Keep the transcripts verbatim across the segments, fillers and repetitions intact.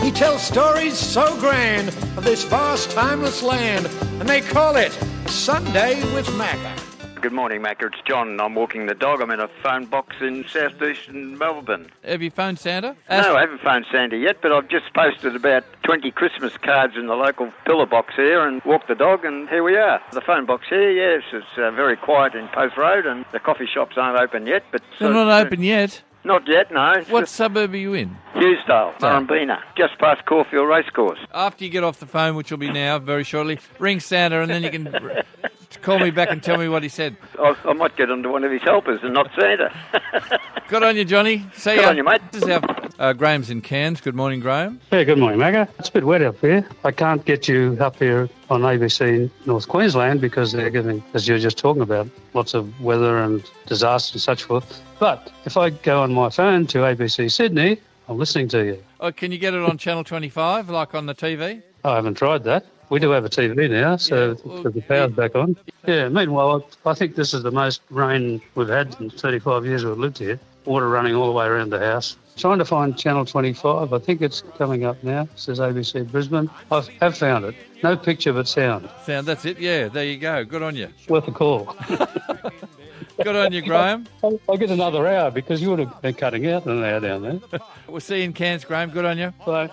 He tells stories so grand of this vast, timeless land, and they call it Sunday with Macca. Good morning, Macca. It's John. I'm walking the dog. I'm in a phone box in southeastern Melbourne. Have you phoned Santa? No, I haven't phoned Santa yet, but I've just posted about twenty Christmas cards in the local pillar box here and walked the dog, and here we are. The phone box here, yes, it's uh, very quiet in Post Road, and the coffee shops aren't open yet. But They're not open yet? Not yet, no. What suburb are you in? Hughesdale, Murrumbina, just past Caulfield Racecourse. After you get off the phone, which will be now, very shortly, ring Santa and then you can call me back and tell me what he said. I, I might get onto one of his helpers and not Santa. Good on you, Johnny. See Good ya. on you, mate. This is our, uh, Graham's in Cairns. Good morning, Graham. Yeah, good morning, Macca. It's a bit wet up here. I can't get you up here on A B C North Queensland because they're giving, as you were just talking about, lots of weather and disaster and such forth. But if I go on my phone to A B C Sydney, I'm listening to you. Oh, can you get it on Channel twenty-five, like on the T V? I haven't tried that. We do have a T V now, so Yeah, well, the power's yeah. back on. Yeah, meanwhile, I think this is the most rain we've had in thirty-five years we've lived here. Water running all the way around the house. Trying to find Channel twenty-five. I think it's coming up now. It says A B C Brisbane. I have found it. No picture but sound. Sound, that's it. Yeah, there you go. Good on you. Worth a call. Good on you, Graham. I'll, I'll get another hour because you would have been cutting out an hour down there. We'll see you in Cairns, Graham. Good on you. Bye.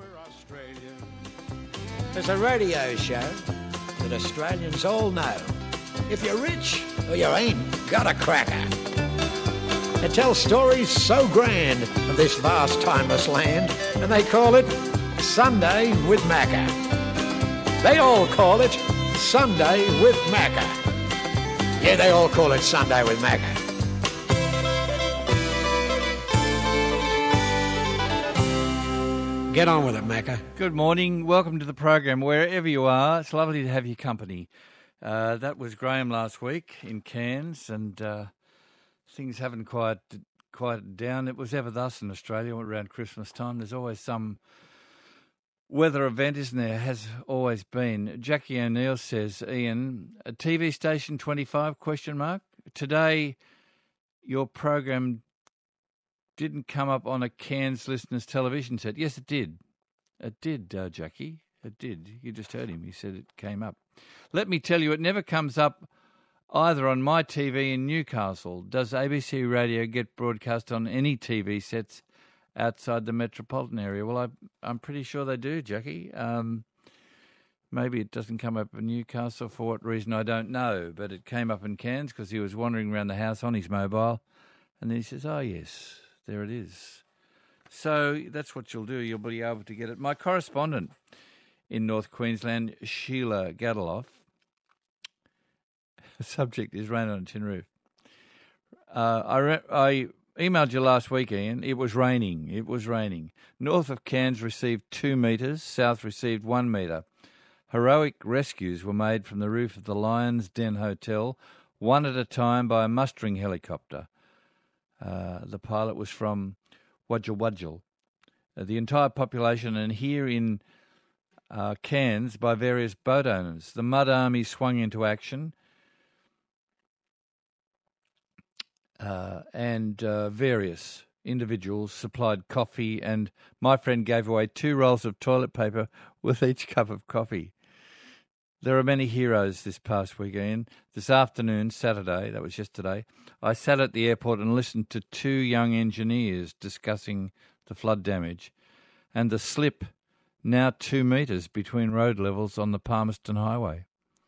There's a radio show that Australians all know. If you're rich or you ain't got a cracker. It tells stories so grand of this vast, timeless land, and they call it Sunday with Macca. They all call it Sunday with Macca. Yeah, they all call it Sunday with Macca. Get on with it, Macca. Good morning. Welcome to the program. Wherever you are, it's lovely to have your company. Uh, that was Graham last week in Cairns, and uh, things haven't quite quieted down. It was ever thus in Australia around Christmas time. There's always some weather event, isn't there? Has always been. Jackie O'Neill says, Ian, a T V station twenty-five, question mark. Today, your program didn't come up on a Cairns listener's television set. Yes, it did. It did, uh, Jackie. It did. You just heard him. He said it came up. Let me tell you, it never comes up either on my T V in Newcastle. Does A B C Radio get broadcast on any T V sets outside the metropolitan area? Well, I, I'm pretty sure they do, Jackie. Um, maybe it doesn't come up in Newcastle for what reason, I don't know. But it came up in Cairns because he was wandering around the house on his mobile. And then he says, oh, yes, there it is. So that's what you'll do. You'll be able to get it. My correspondent in North Queensland, Sheila Gadaloff. The subject is rain on a tin roof. Uh, I, re- I emailed you last week, Ian. It was raining. It was raining. North of Cairns received two metres. South received one metre. Heroic rescues were made from the roof of the Lions Den Hotel, one at a time by a mustering helicopter. Uh, the pilot was from Wudjil Wudjil. Uh, the entire population, and here in uh, Cairns, by various boat owners. The Mud Army swung into action. Uh, and uh, various individuals supplied coffee, and my friend gave away two rolls of toilet paper with each cup of coffee. There are many heroes this past weekend. This afternoon, Saturday, that was yesterday, I sat at the airport and listened to two young engineers discussing the flood damage and the slip, now two metres between road levels on the Palmerston Highway.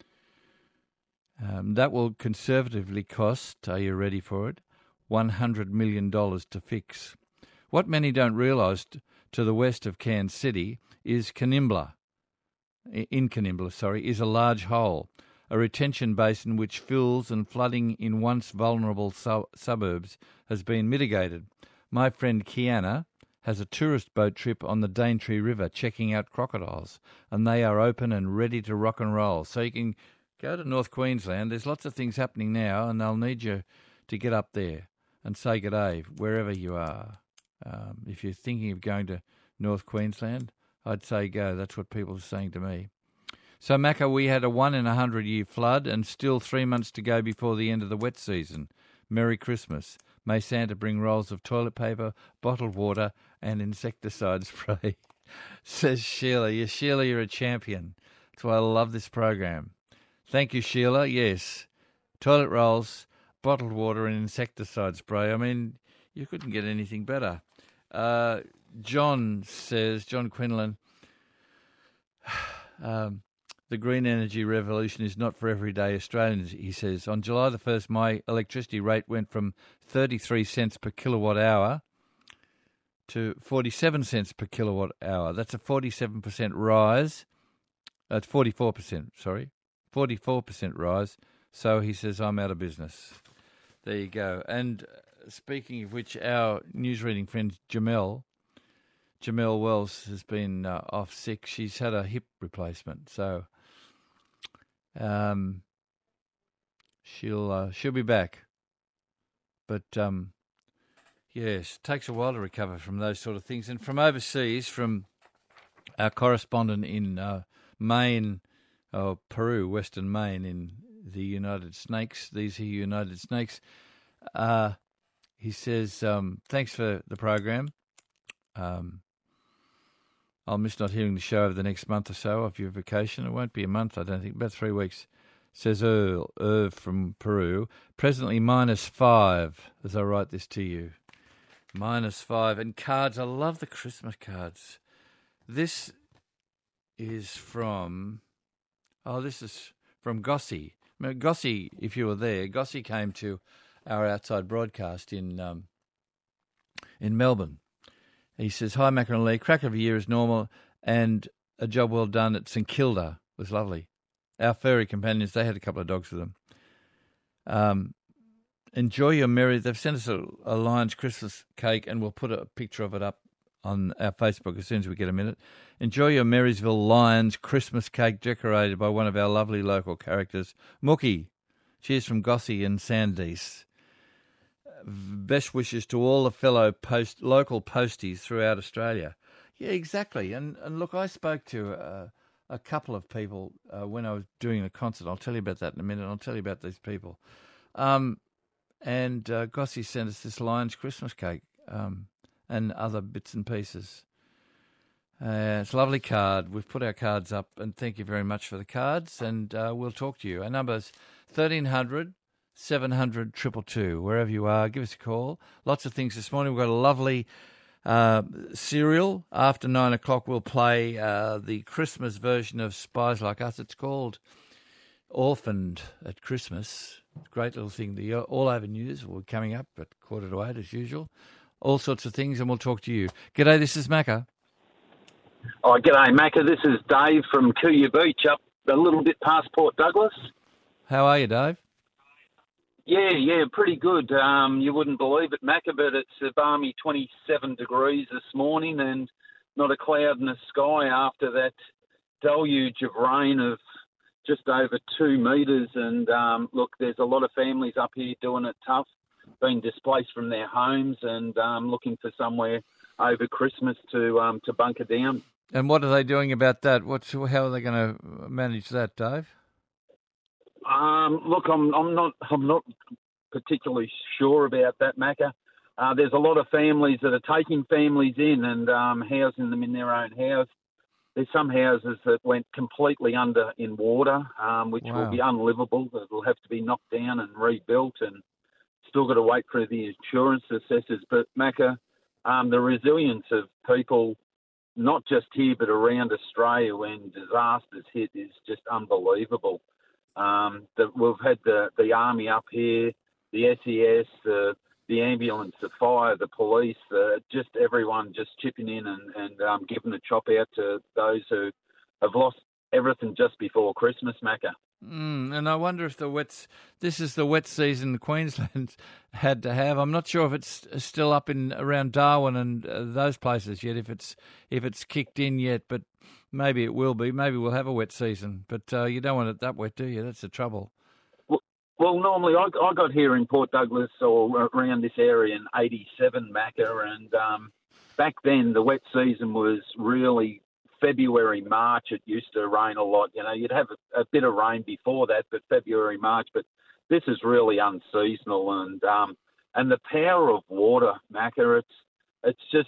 Um, that will conservatively cost, are you ready for it, one hundred million dollars to fix. What many don't realise, t- to the west of Cairns City is Canimbla, in Canimbla, sorry, is a large hole, a retention basin which fills, and flooding in once vulnerable su- suburbs has been mitigated. My friend Kiana has a tourist boat trip on the Daintree River checking out crocodiles, and they are open and ready to rock and roll. So you can go to North Queensland. There's lots of things happening now, and they'll need you to get up there and say good day wherever you are. Um, if you're thinking of going to North Queensland, I'd say go. That's what people are saying to me. So, Macca, we had a one in a hundred year flood and still three months to go before the end of the wet season. Merry Christmas. May Santa bring rolls of toilet paper, bottled water and insecticide spray. Says Sheila. Yeah, Sheila, you're a champion. That's why I love this program. Thank you, Sheila. Yes. Toilet rolls, bottled water and insecticide spray. I mean, you couldn't get anything better. Uh, John says, John Quinlan, um, the green energy revolution is not for everyday Australians, he says. On July the first, my electricity rate went from thirty-three cents per kilowatt hour to forty-seven cents per kilowatt hour. That's a forty-seven percent rise. That's forty-four percent, sorry. forty-four percent rise. So he says, I'm out of business. There you go. And speaking of which, our news reading friend Jamel, Jamel Wells has been uh, off sick. She's had a hip replacement. So um, she'll uh, she'll be back. But um, yes, it takes a while to recover from those sort of things. And from overseas, from our correspondent in uh, Maine, or Peru, Western Maine, in the United Snakes, these are United Snakes, uh, he says, um, thanks for the program. Um, I'll miss not hearing the show over the next month or so of your vacation. It won't be a month, I don't think, about three weeks. Says Earl, Irv from Peru. Presently minus five, as I write this to you. Minus five. And cards, I love the Christmas cards. This is from, oh, this is from Gossie. Gossie, if you were there, Gossie came to our outside broadcast in um, in Melbourne. He says, hi, Macca and Lee, crack of a year as normal and a job well done at St Kilda. It was lovely. Our furry companions, they had a couple of dogs with them. Um, enjoy your merry... They've sent us a, a Lions Christmas cake and we'll put a picture of it up on our Facebook as soon as we get a minute. Enjoy your Marysville Lions Christmas cake decorated by one of our lovely local characters, Mookie. Cheers from Gossie and Sandys. Best wishes to all the fellow post local posties throughout Australia. Yeah, exactly. And and look, I spoke to uh, a couple of people uh, when I was doing a concert. I'll tell you about that in a minute. I'll tell you about these people. Um, and uh, Gossie sent us this Lions Christmas cake um, and other bits and pieces. Uh, it's a lovely card. We've put our cards up, and thank you very much for the cards. And uh, we'll talk to you. Our number's thirteen hundred. seven hundred, two two two, wherever you are, give us a call. Lots of things this morning. We've got a lovely uh, serial. After nine o'clock, we'll play uh, the Christmas version of Spies Like Us. It's called Orphaned at Christmas. Great little thing. The All Over News will be coming up at quarter to eight, as usual. All sorts of things, and we'll talk to you. G'day, this is Macca. Oh, g'day, Macca. This is Dave from Cooya Beach, up a little bit past Port Douglas. How are you, Dave? Yeah, yeah, pretty good. Um, you wouldn't believe it, Macca, but it's a balmy twenty-seven degrees this morning and not a cloud in the sky after that deluge of rain of just over two metres. And, um, look, there's a lot of families up here doing it tough, being displaced from their homes and um, looking for somewhere over Christmas to um, to bunker down. And what are they doing about that? What's how are they going to manage that, Dave? Um, look, I'm I'm not I'm not particularly sure about that, Macca. Uh, there's a lot of families that are taking families in and um, housing them in their own house. There's some houses that went completely under in water, um, which Wow. will be unlivable. It'll have to be knocked down and rebuilt, and still got to wait for the insurance assessors. But Macca, um, the resilience of people, not just here but around Australia when disasters hit, is just unbelievable. Um, the, we've had the, the army up here, the S E S, the, the ambulance, the fire, the police, uh, just everyone just chipping in and, and um, giving a chop out to those who have lost everything just before Christmas, Macca. Mm, and I wonder if the wet, this is the wet season Queensland had to have. I'm not sure if it's still up in around Darwin and uh, those places yet, if it's if it's kicked in yet, but maybe it will be. Maybe we'll have a wet season, but uh, you don't want it that wet, do you? That's the trouble. Well, well normally I, I got here in Port Douglas or around this area in eighty-seven, Macca, and um, back then the wet season was really February, March. It used to rain a lot. You know, you'd have a, a bit of rain before that, but February, March. But this is really unseasonal, and um, and the power of water, Macca, it's it's just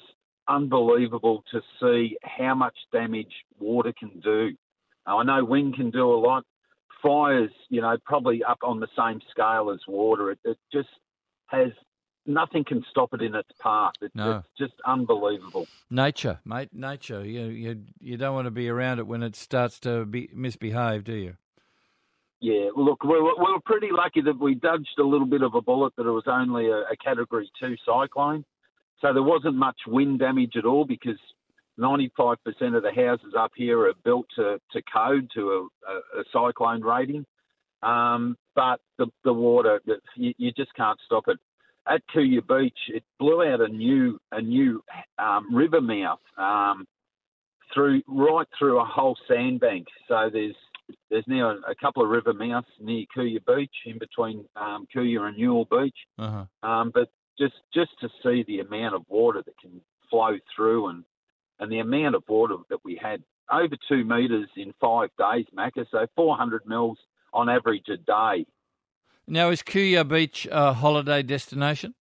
unbelievable to see how much damage water can do. Now, I know wind can do a lot. Fires, you know, probably up on the same scale as water. It, it just has, nothing can stop it in its path. It, No. It's just unbelievable. Nature, mate, nature. You, you you don't want to be around it when it starts to be misbehave, do you? Yeah, look, we were, we were pretty lucky that we dodged a little bit of a bullet, that it was only a, a Category two cyclone. So there wasn't much wind damage at all, because ninety-five percent of the houses up here are built to, to code, to a, a, a cyclone rating. Um, but the, the water, you, you just can't stop it. At Kuya Beach, it blew out a new a new um, river mouth um, through right through a whole sandbank. So there's there's now a, a couple of river mouths near Kuya Beach, in between um, Kuya and Newell Beach. Uh-huh. Um, but just just to see the amount of water that can flow through, and and the amount of water that we had, over two metres in five days, Macca, so four hundred mils on average a day. Now, is Kuya Beach a holiday destination?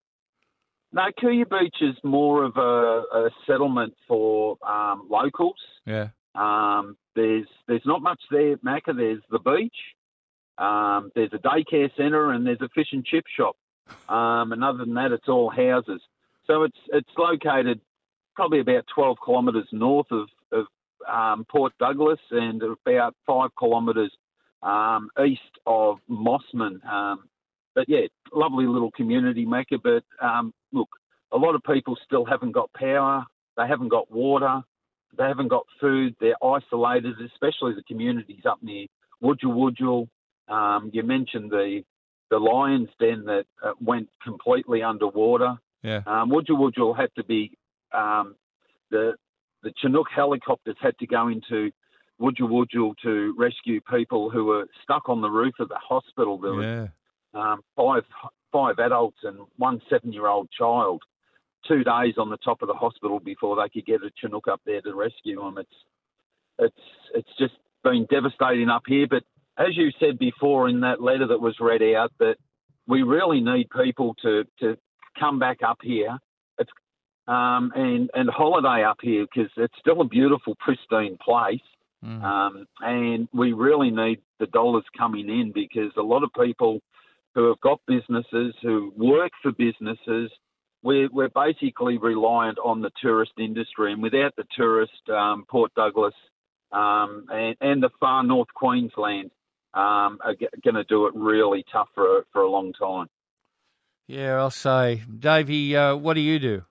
No, Kuya Beach is more of a, a settlement for um, locals. Yeah. Um, there's there's not much there, Macca. There's the beach, um, there's a daycare centre, and there's a fish and chip shop. Um, and other than that, it's all houses. So it's it's located probably about twelve kilometres north of, of um, Port Douglas, and about five kilometres um, east of Mossman. Um, but yeah, lovely little community, Macca. But um, look, a lot of people still haven't got power. They haven't got water. They haven't got food. They're isolated, especially the communities up near Wudjal Wudjal. Um, you mentioned the the Lions Den that uh, went completely underwater. Yeah. Um, Wudjal Wudjal had to be um, the the Chinook helicopters had to go into Wudjal Wudjal to rescue people who were stuck on the roof of the hospital. There Yeah. were um, five five adults and one seven-year-old child. Two days on the top of the hospital before they could get a Chinook up there to rescue them. It's it's it's just been devastating up here. But as you said before in that letter that was read out, that we really need people to, to come back up here it's, um, and and holiday up here, because it's still a beautiful, pristine place. Mm. Um, and we really need the dollars coming in, because a lot of people who have got businesses, who work for businesses, we're, we're basically reliant on the tourist industry. And without the tourist, um, Port Douglas um, and, and the far north Queensland um, are g- going to do it really tough for, for a long time. Yeah, I'll say. Davey, uh, what do you do?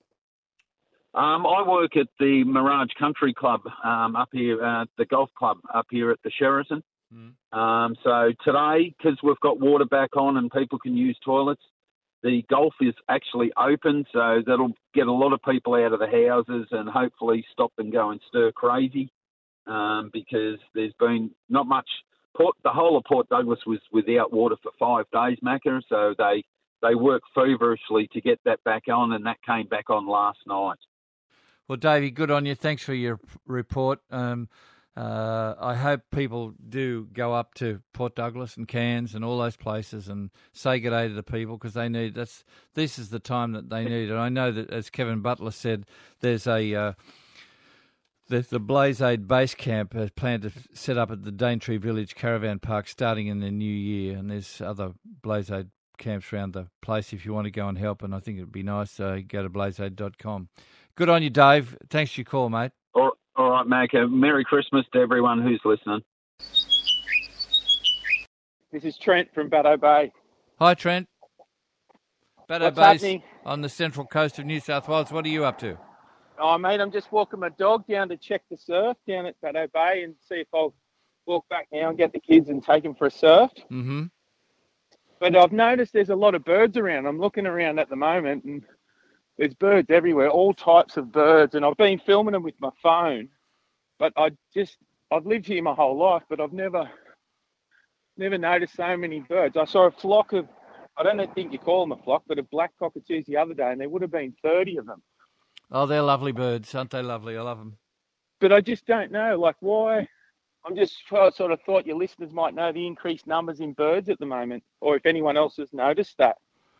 Um, I work at the Mirage Country Club um, up here, uh, the golf club up here at the Sheraton. Mm. Um, so today, because we've got water back on and people can use toilets, the golf is actually open, so that'll get a lot of people out of the houses and hopefully stop them going stir crazy, um, because there's been not much. Port, the whole of Port Douglas was without water for five days, Macca, so they, they worked feverishly to get that back on, and that came back on last night. Well, Davey, good on you. Thanks for your report. Um, uh, I hope people do go up to Port Douglas and Cairns and all those places and say good day to the people, because they need that's this is the time that they need. And I know that, as Kevin Butler said, there's a uh, the, the Blaze Aid base camp has planned to set up at the Daintree Village Caravan Park starting in the new year, and there's other Blaze Aid camps around the place if you want to go and help. And I think it'd be nice. Uh, go to blaze aid dot com. Good on you, Dave. Thanks for your call, mate. All, all right, Mac. Merry Christmas to everyone who's listening. This is Trent from Baddo Bay. Hi, Trent. Baddo What's Bay's happening? on the central coast of New South Wales. What are you up to? Oh, mate, I'm just walking my dog down to check the surf down at Baddo Bay and see if I'll walk back now and get the kids and take them for a surf. Mm-hmm. But I've noticed there's a lot of birds around. I'm looking around at the moment and there's birds everywhere, all types of birds. And I've been filming them with my phone. But I just, I've lived here my whole life, but I've never, never noticed so many birds. I saw a flock of, I don't think you call them a flock, but of black cockatoos the other day, and there would have been thirty of them. Oh, they're lovely birds, aren't they lovely? I love them. But I just don't know, like, why. I'm just I sort of thought your listeners might know the increased numbers in birds at the moment, or if anyone else has noticed that.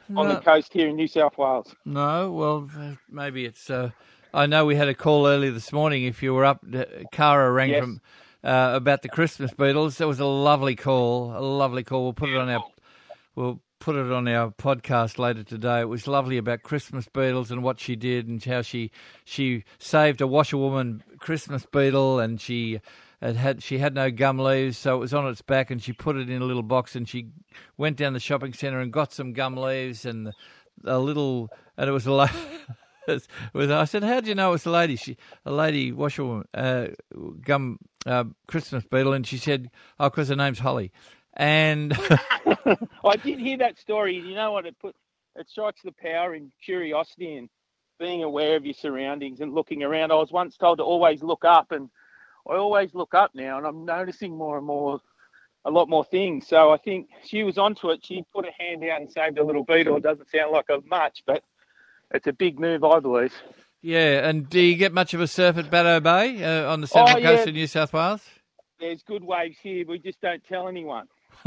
on No. the coast here in New South Wales. No, well, uh, maybe it's... Uh, I know we had a call earlier this morning. If you were up, uh, Cara rang Yes. from uh, about the Christmas beetles. It was a lovely call, a lovely call. We'll put it on our... We'll put it on our podcast later today. It was lovely about Christmas beetles and what she did and how she she saved a washerwoman Christmas beetle, and she had, had she had no gum leaves, so it was on its back, and she put it in a little box, and she went down the shopping centre and got some gum leaves and a little, and it was a la- it was, I said, how do you know it was a lady? She a lady washerwoman uh, gum uh, Christmas beetle, and she said, oh, because her name's Holly. And I did hear that story. You know what? It put it strikes the power in curiosity and being aware of your surroundings and looking around. I was once told to always look up, and I always look up now, and I'm noticing more and more, a lot more things. So I think she was onto it. She put a hand out and saved a little beetle. It doesn't sound like a much, but it's a big move, I believe. yeah, and do you get much of a surf at Baddo Bay uh, on the Central Oh, Coast yeah. of New South Wales? There's good waves here. We just don't tell anyone.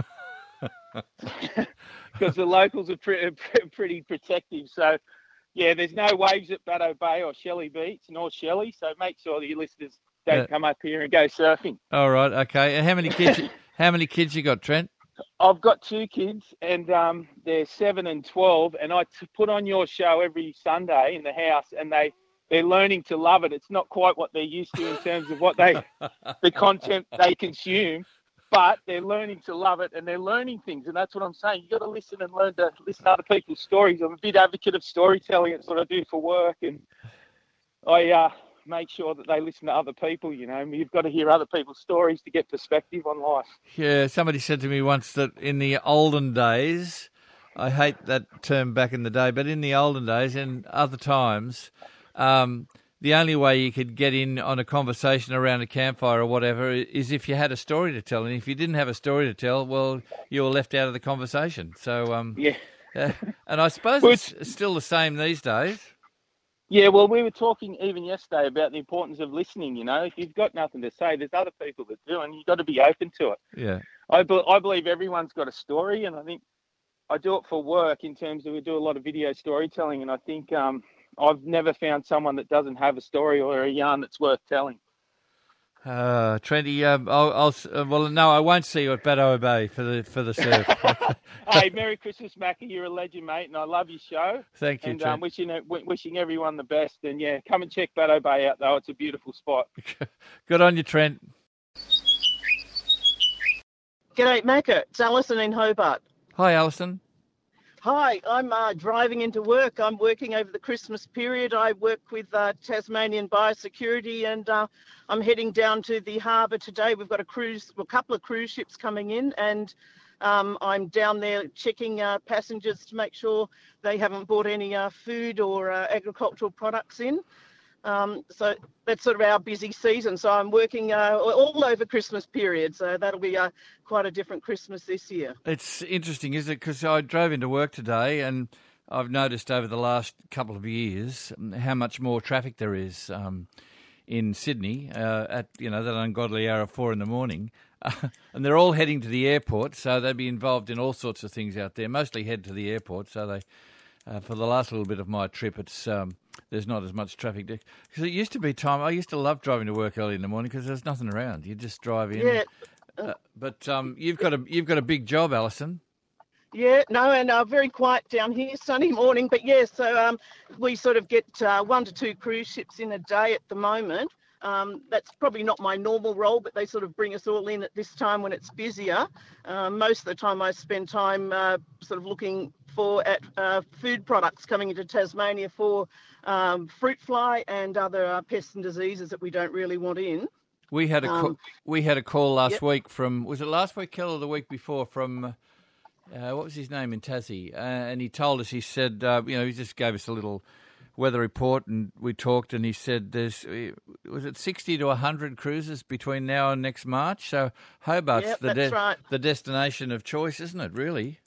Because the locals are pre- pretty protective. So, yeah, there's no waves at Baddo Bay or Shelley Beach, North Shelley. So make sure that your listeners don't Yeah. come up here and go surfing. All right, okay. And how many kids? how many kids you got, Trent? I've got two kids, and um, they're seven and twelve. And I t- put on your show every Sunday in the house, and they they're learning to love it. It's not quite what they're used to in terms of what they the content they consume. But they're learning to love it, and they're learning things, and that's what I'm saying. You've got to listen and learn to listen to other people's stories. I'm a big advocate of storytelling. It's what I do for work, and I uh, make sure that they listen to other people, you know. You've got to hear other people's stories to get perspective on life. Yeah, somebody said to me once that in the olden days, I hate that term back in the day, but in the olden days and other times, um, the only way you could get in on a conversation around a campfire or whatever is if you had a story to tell. And if you didn't have a story to tell, well, you were left out of the conversation. So, um, Yeah. uh, and I suppose Well, it's still the same these days. Yeah, well, we were talking even yesterday about the importance of listening, you know. If you've got nothing to say, there's other people that do, and you've got to be open to it. Yeah. I, be- I believe everyone's got a story, and I think I do it for work in terms of we do a lot of video storytelling, and I think um, I've never found someone that doesn't have a story or a yarn that's worth telling. Uh, Trenty, um, I'll, I'll, uh, well, no, I won't see you at Baddo Bay for the for the surf. Hey, Merry Christmas, Mackie. You're a legend, mate, and I love your show. Thank you, And Trent. um, wishing w- wishing everyone the best. And yeah, come and check Baddo Bay out, though. It's a beautiful spot. Good on you, Trent. G'day, Macca. It's Alison in Hobart. Hi, Alison. Hi, I'm uh, driving into work. I'm working over the Christmas period. I work with uh, Tasmanian Biosecurity, and uh, I'm heading down to the harbour today. We've got a cruise, a couple of cruise ships coming in, and um, I'm down there checking uh, passengers to make sure they haven't brought any uh, food or uh, agricultural products in. Um, so that's sort of our busy season. So I'm working uh, all over Christmas period. So that'll be uh, quite a different Christmas this year. It's interesting, isn't it? Because I drove into work today, and I've noticed over the last couple of years how much more traffic there is um, in Sydney uh, at you know that ungodly hour of four in the morning, uh, and they're all heading to the airport. So they'd be involved in all sorts of things out there. Mostly head to the airport. So they, uh, for the last little bit of my trip, it's um, there's not as much traffic there. Because it used to be time. I used to love driving to work early in the morning because there's nothing around. You just drive in. Yeah. Uh, but um, you've got a you've got a big job, Alison. Yeah, no, and uh, very quiet down here, sunny morning. But yeah, so um, we sort of get uh, one to two cruise ships in a day at the moment. Um, that's probably not my normal role, but they sort of bring us all in at this time when it's busier. Uh, most of the time I spend time uh, sort of looking for at uh, food products coming into Tasmania for um, fruit fly and other uh, pests and diseases that we don't really want in. We had a Um, ca- we had a call last yep. week from was it last week, Kel, or the week before from uh, what was his name in Tassie, uh, and he told us he said uh, you know he just gave us a little weather report and we talked and he said there's was it sixty to a hundred cruises between now and next March. So Hobart's Yep, the that's right. the destination of choice, isn't it? Really.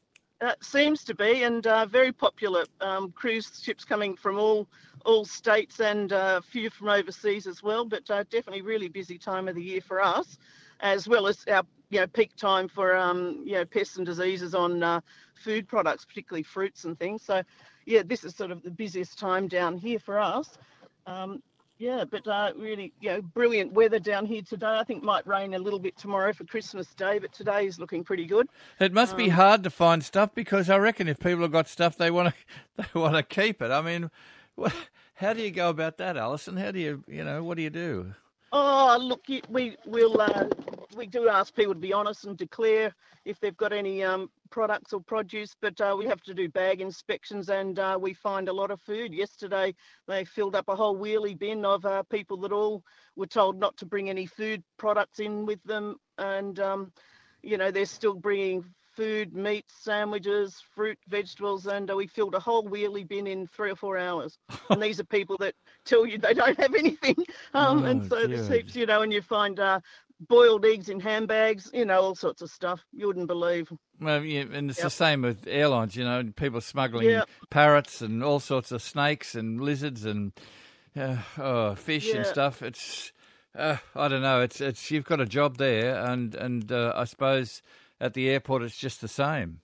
That seems to be, and uh, very popular. Um, cruise ships coming from all all states and uh, a few from overseas as well. But uh, definitely really busy time of the year for us, as well as our you know peak time for um, you know pests and diseases on uh, food products, particularly fruits and things. So yeah, this is sort of the busiest time down here for us. Um, Yeah, but uh, really, you know, brilliant weather down here today. I think it might rain a little bit tomorrow for Christmas Day, but today is looking pretty good. It must um, be hard to find stuff, because I reckon if people have got stuff, they want to they want to keep it. I mean, what, how do you go about that, Alison? How do you, you know, what do you do? Oh, look, we will uh, we do ask people to be honest and declare if they've got any um, products or produce, but uh, we have to do bag inspections, and uh, we find a lot of food. Yesterday, they filled up a whole wheelie bin of uh, people that all were told not to bring any food products in with them, and um, you know they're still bringing food, meat, sandwiches, fruit, vegetables, and uh, we filled a whole wheelie bin in three or four hours. And these are people that tell you they don't have anything. Um, oh, and so dear. there's heaps, you know, and you find uh, boiled eggs in handbags, you know, all sorts of stuff you wouldn't believe. Well, yeah, and it's yep. the same with airlines, you know, people smuggling yep. parrots and all sorts of snakes and lizards and uh, oh, fish yeah. and stuff. It's, uh, I don't know, it's it's you've got a job there, and, and uh, I suppose at the airport it's just the same.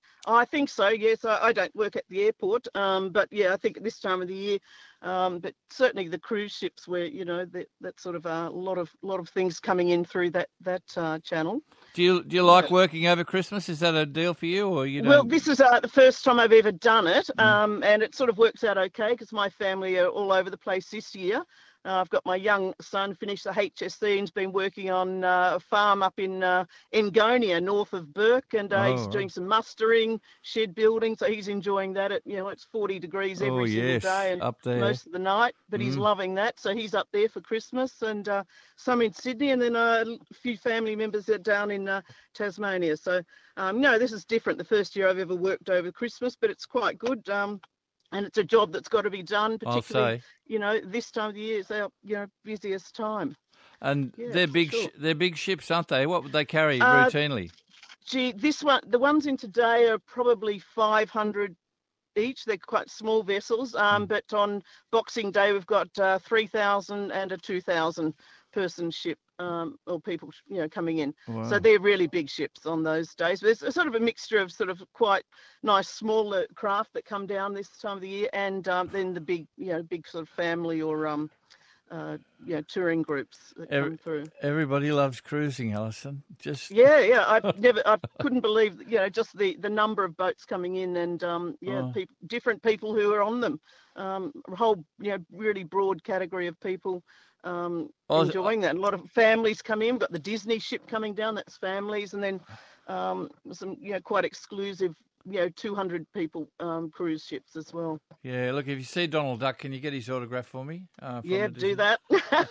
I think so, yes. I, I don't work at the airport, um, but yeah, I think at this time of the year, um, but certainly the cruise ships where, you know, that, that sort of a uh, lot of lot of things coming in through that that uh, channel. Do you do you like yeah. working over Christmas? Is that a deal for you, or you don't? Well, this is uh, the first time I've ever done it, um, mm. and it sort of works out okay because my family are all over the place this year. Uh, I've got my young son finished the H S C and's been working on uh, a farm up in uh, Engonia, north of Burke, and uh, oh, he's doing some mustering, shed building, so he's enjoying that. At you know, it's forty degrees every oh, single yes, day and up there. most of the night, but mm. he's loving that. So he's up there for Christmas, and uh, some in Sydney, and then uh, a few family members are down in uh, Tasmania. So um, no, this is different. The first year I've ever worked over Christmas, but it's quite good. Um, And it's a job that's got to be done, particularly, you know, this time of the year is our, you know, busiest time. And yeah, they're big, sure. sh- they're big ships, aren't they? What would they carry uh, routinely? Gee, this one, the ones in today are probably five hundred each. They're quite small vessels, um, mm. but on Boxing Day we've got uh, three thousand and a two thousand person ship. Um, or people, you know, coming in. Wow. So they're really big ships on those days. But there's a sort of a mixture of sort of quite nice smaller craft that come down this time of the year, and um, then the big, you know, big sort of family or um, uh, you know, touring groups that Every, come through. Everybody loves cruising, Alison. Just yeah, yeah. I never, I couldn't believe, you know, just the, the number of boats coming in, and um, yeah, oh. people, different people who are on them. Um, a whole, you know, really broad category of people. Um, oh, enjoying that. A lot of families come in. We've got the Disney ship coming down. That's families, and then um, some, you know, quite exclusive, you know, two hundred people um, cruise ships as well. Yeah. Look, if you see Donald Duck, can you get his autograph for me? Uh, yeah, do that.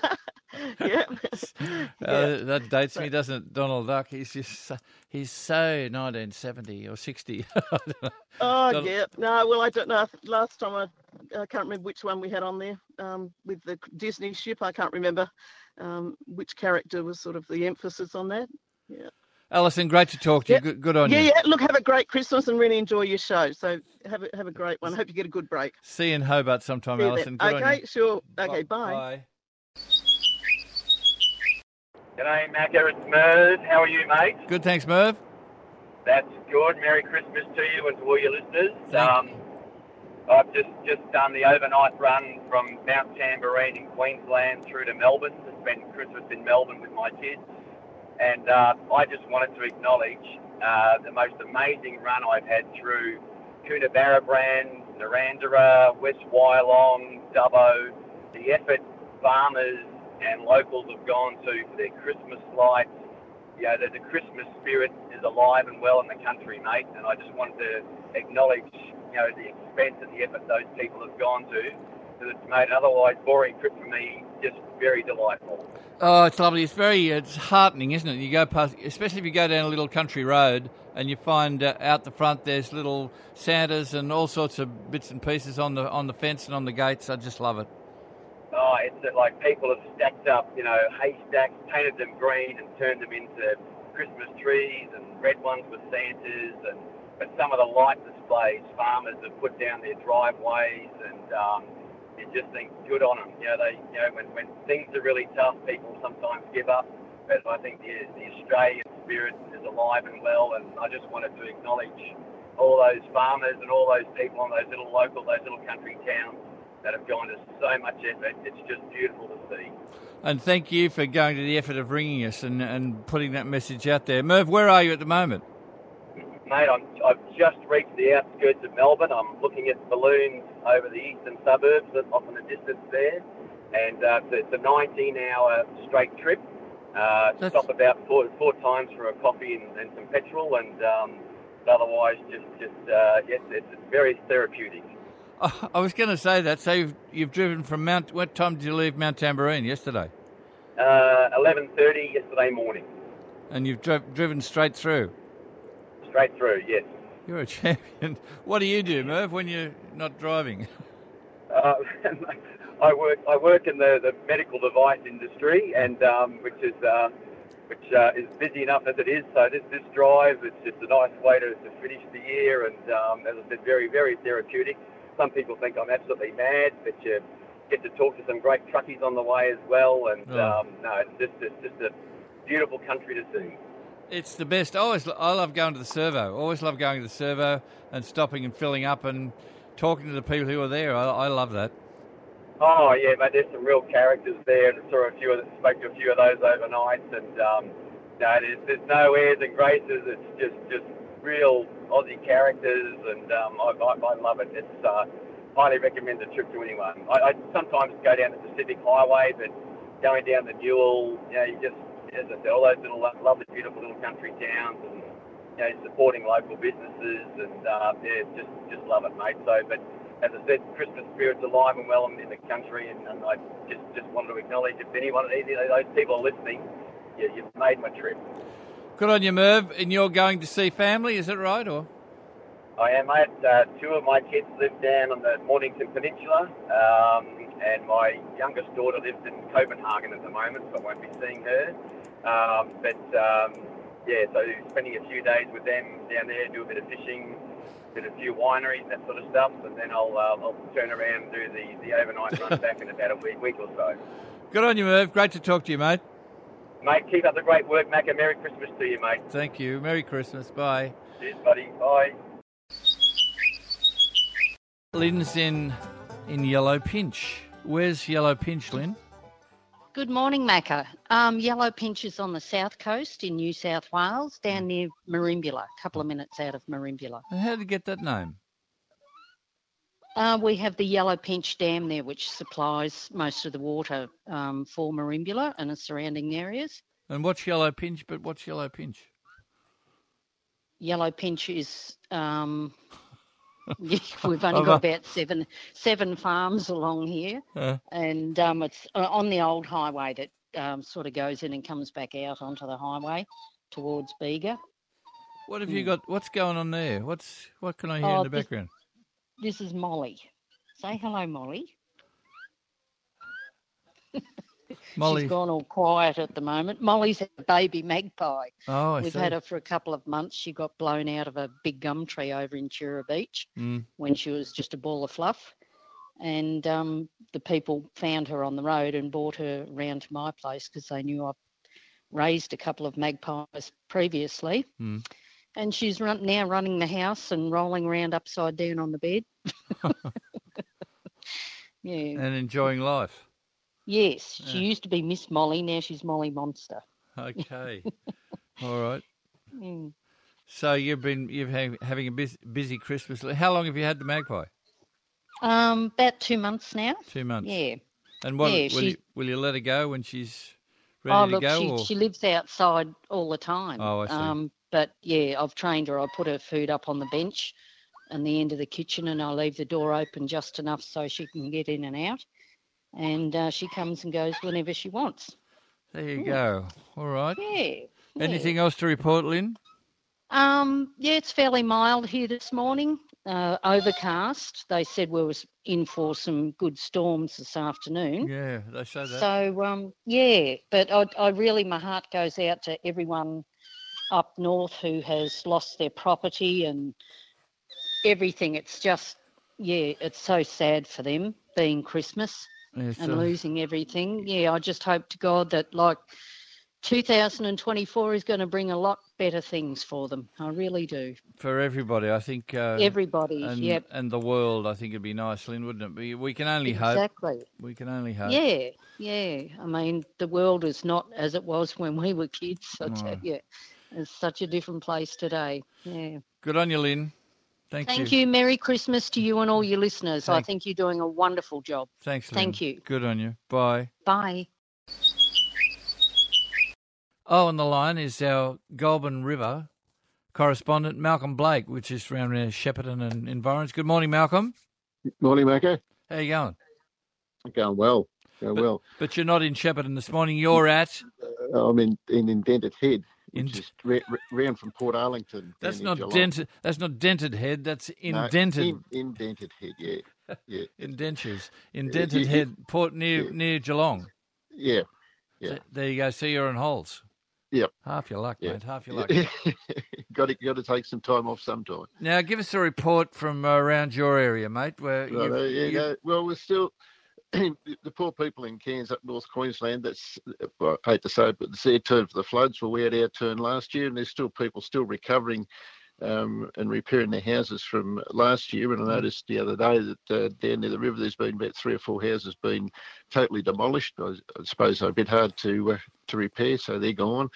yeah. uh, yeah. That dates me, doesn't it? Donald Duck. He's just he's so nineteen seventy or sixty. oh Donald... yeah. No, well, I don't know. Last time I. I can't remember which one we had on there um, with the Disney ship. I can't remember um, which character was sort of the emphasis on that. Yeah. Alison, great to talk to yeah. you. Good, good on yeah, you. Yeah, yeah. Look, have a great Christmas and really enjoy your show. So have a, have a great one. I hope you get a good break. See you in Hobart sometime, Alison. Good okay, on you. sure. Okay, bye. Bye. G'day, Macca. It's Merv. How are you, mate? Good, thanks, Merv. That's good. Merry Christmas to you and to all your listeners. Thank um, you. I've just, just done the overnight run from Mount Tamborine in Queensland through to Melbourne to spend Christmas in Melbourne with my kids. And uh, I just wanted to acknowledge uh, the most amazing run I've had through Coonabarabran, Narrandera, West Wyalong, Dubbo, the effort farmers and locals have gone to for their Christmas lights. You know, the, the Christmas spirit is alive and well in the country, mate, and I just wanted to acknowledge, you know, the expense and the effort those people have gone to, because it's made an otherwise boring trip for me just very delightful. Oh, it's lovely. It's very, it's heartening, isn't it? You go past, especially if you go down a little country road and you find uh, out the front there's little Santas and all sorts of bits and pieces on the on the fence and on the gates. I just love it. Oh, it's like people have stacked up, you know, haystacks, painted them green and turned them into Christmas trees, and red ones with Santas, and but some of the light displays farmers have put down their driveways, and um, you just think good on them. You know, they, you know, when, when things are really tough, people sometimes give up. But I think the, the Australian spirit is alive and well, and I just wanted to acknowledge all those farmers and all those people in those little local, those little country towns that have gone to so much effort. It's just beautiful to see. And thank you for going to the effort of ringing us and, and putting that message out there. Merv, where are you at the moment? Mate, I'm, I've just reached the outskirts of Melbourne. I'm looking at balloons over the eastern suburbs, off in the distance there. And uh, it's a nineteen-hour straight trip. Uh, stop about four, four times for a coffee and, and some petrol, and um, otherwise just, just uh, yes, it's, it's very therapeutic. Oh, I was going to say that. So you've, you've driven from Mount... What time did you leave Mount Tamborine yesterday? Uh, eleven thirty yesterday morning. And you've dri- driven straight through? Straight through, yes. You're a champion. What do you do, Merv, when you're not driving? Uh, I work I work in the, the medical device industry, and um, which is uh, which uh, is busy enough as it is. So this this drive, it's just a nice way to, to finish the year, and um, as I said, very very therapeutic. Some people think I'm absolutely mad, but you get to talk to some great truckies on the way as well, and Oh. um, no, it's just it's just a beautiful country to see. It's the best. I always, I love going to the servo. Always love going to the servo and stopping and filling up and talking to the people who are there. I, I love that. Oh yeah, mate. There's some real characters there, and saw a few of, spoke to a few of those overnight, and um, no, there's, there's no airs and graces. It's just just real Aussie characters, and um, I, I, I love it. It's uh, highly recommend the trip to anyone. I, I sometimes go down the Pacific Highway, but going down the Newell, you know, you just as I said, all those little lovely, beautiful little country towns, and you know, supporting local businesses, and uh, yeah, just just love it, mate. So, but as I said, Christmas spirit's alive and well in the country, and, and I just, just wanted to acknowledge if anyone, any of those people are listening, you, you've made my trip. Good on you, Merv. And you're going to see family, is that right? Or I am, mate. Uh, two of my kids live down on the Mornington Peninsula, um, and my youngest daughter lives in Copenhagen at the moment, so I won't be seeing her. Um, but, um, yeah, so spending a few days with them down there, do a bit of fishing, did a few wineries, that sort of stuff, and then I'll uh, I'll turn around and do the, the overnight run back in about a week, week or so. good on you, Merv. Great to talk to you, mate. Mate, keep up the great work, Mac, and Merry Christmas to you, mate. Thank you. Merry Christmas. Bye. Cheers, buddy. Bye. Lynn's in in Yellow Pinch. Where's Yellow Pinch, Lynn? Good morning, Macca. Um, Yellow Pinch is on the south coast in New South Wales, down near Merimbula, a couple of minutes out of Merimbula. And how did you get that name? Uh, we have the Yellow Pinch Dam there, which supplies most of the water um, for Merimbula and the surrounding areas. And what's Yellow Pinch, but what's Yellow Pinch? Yellow Pinch is... Um, we've only got about seven seven farms along here, Uh, and um, it's uh, on the old highway that um, sort of goes in and comes back out onto the highway towards Bega. what have you got? What's going on there? What's What can I hear Oh, in the this- background? This is Molly. Say hello, Molly. Molly. She's gone all quiet at the moment. Molly's a baby magpie. Oh, I We've see. had her for a couple of months. She got blown out of a big gum tree over in Tura Beach Mm. when she was just a ball of fluff. And um, the people found her on the road and brought her round to my place because they knew I raised a couple of magpies previously. Mm. And she's run, now running the house and rolling around upside down on the bed. Yeah. And enjoying life. Yes, she Yeah. used to be Miss Molly. Now she's Molly Monster. Okay. All right. Mm. So you've been you've ha- having a busy, busy Christmas. How long have you had the magpie? Um, about two months now. Two months. Yeah. And what Yeah, will she- you will you let her go when she's ready Oh, to look, go? she, or? she lives outside all the time. Oh, I see. Um, but yeah, I've trained her. I put her food up on the bench and the end of the kitchen, and I leave the door open just enough so she can get in and out. And uh, she comes and goes whenever she wants. There you go. All right. Yeah. yeah. Anything else to report, Lynn? Um, yeah, it's fairly mild here this morning. Uh, overcast. They said we was in for some good storms this afternoon. Yeah, they say that. So, um, yeah, but I, I really, my heart goes out to everyone up north who has lost their property and everything. It's just, yeah, it's so sad for them being Christmas Yes, and uh, losing everything. Yeah, I just hope to God that like two thousand twenty-four is going to bring a lot better things for them. I really do. for everybody, I think. Uh, Everybody, and, yep. And the world, I think it'd be nice, Lynn, wouldn't it? We, we can only hope. Exactly. We can only hope. Yeah, yeah. I mean, the world is not as it was when we were kids, I tell No. you. It's such a different place today. Yeah. Good on you, Lynn. Thank, Thank you. Merry Christmas to you and all your listeners. I Thank- think you're doing a wonderful job. Thanks, Lynn. Thank you. Good on you. Bye. Bye. Oh, on the line is our Goulburn River correspondent, Malcolm Blake, which is around uh, Shepparton and environs. Good morning, Malcolm. Morning, Marco. How you going? Going well. Going But, well. but you're not in Shepparton this morning. You're at... Uh, I'm in, in Indented Head, which In- is ra- ra- round from Port Arlington. That's down in not Geelong. dented. That's not dented head. That's No, indented. in, indented Head, yeah. Yeah. Indentures. Indented you- head. Port near yeah. near Geelong. Yeah. Yeah. Th- There you go. See, you're in Holes. Yep. Half your luck, Yeah. mate. Half your luck. got to got to take some time off sometime. Now, give us a report from uh, around your area, mate. Where Right, you've- uh, yeah, you've- no, well, we're still the poor people in Cairns up North Queensland. That's well, I hate to say it, but it's their turn for the floods. Well, we had our turn last year, and there's still people still recovering um, and repairing their houses from last year. And I noticed the other day that uh, down near the river, there's been about three or four houses been totally demolished. I, I suppose they're a bit hard to uh, to repair, so they're gone.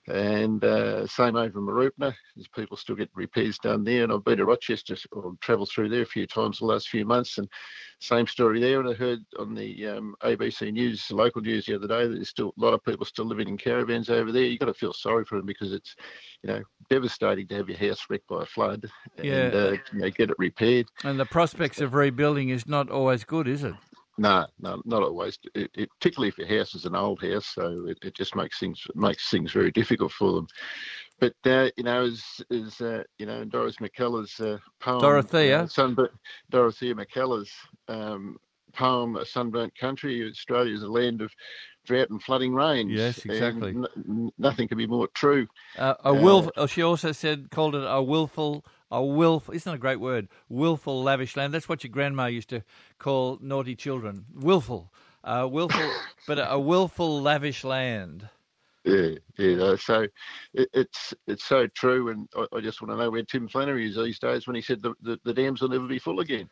And uh, same over in Mooroopna, there's people still get repairs done there. And I've been to Rochester or travelled through there a few times the last few months, and same story there. And I heard on the um, A B C News, the local news the other day, that there's still a lot of people still living in caravans over there. You've got to feel sorry for them because it's, you know, devastating to have your house wrecked by a flood and Yeah. uh, you know, get it repaired. and the prospects of rebuilding is not always good, is it? No, no, not always. It, it, particularly if your house is an old house, so it, it just makes things makes things very difficult for them. But uh, you know, as as uh, you know, Doris McKellar's uh, poem, Dorothea? uh, Sunburnt, Dorothea McKellar's um, poem, "A Sunburnt Country." Australia is a land of drought and flooding rains. Yes, exactly. And n- nothing can be more true. Uh, a will. oh, She also said called it a willful, a willful. Isn't that a great word? Willful, lavish land. That's what your grandma used to call naughty children. Willful, uh, willful, but a, a willful, lavish land. Yeah, yeah. uh, So it, it's it's so true, and I, I just want to know where Tim Flannery is these days when he said the, the, the dams will never be full again.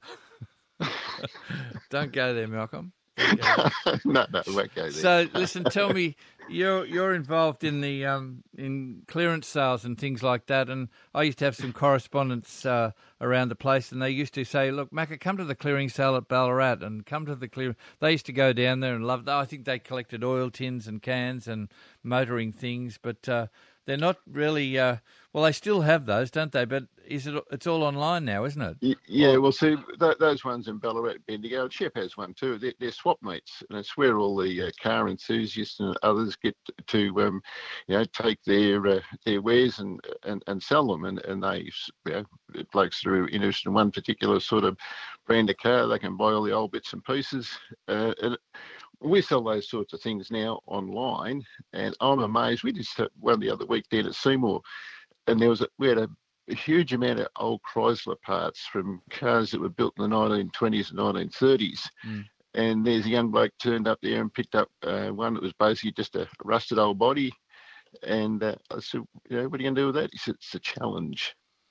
Don't go there, Malcolm. Don't go there. no, no, we won't go there. So, listen, tell me, you're you're involved in the um, in clearance sales and things like that, and I used to have some correspondents uh, around the place, and they used to say, "Look, Macca, come to the clearing sale at Ballarat, and come to the clear." They used to go down there and love. I think they collected oil tins and cans and motoring things, but uh, they're not really. Uh, well, they still have those, don't they? But is it? It's all online now, isn't it? Y- Yeah, well, see, th- those ones in Ballarat, Bendigo, and Shep has one too. They're, they're swap meets, and it's where all the uh, car enthusiasts and others get to, um, you know, take their uh, their wares and, and, and sell them. And, and they, you know, blokes that are interested in one particular sort of brand of car, they can buy all the old bits and pieces. Uh, and we sell those sorts of things now online, and I'm amazed. We did one the other week down at Seymour, and there was a, we had a a huge amount of old Chrysler parts from cars that were built in the nineteen twenties and nineteen thirties. Mm. And there's a young bloke turned up there and picked up uh, one that was basically just a rusted old body. And uh, I said, you know, what are you going to do with that? He said, it's a challenge.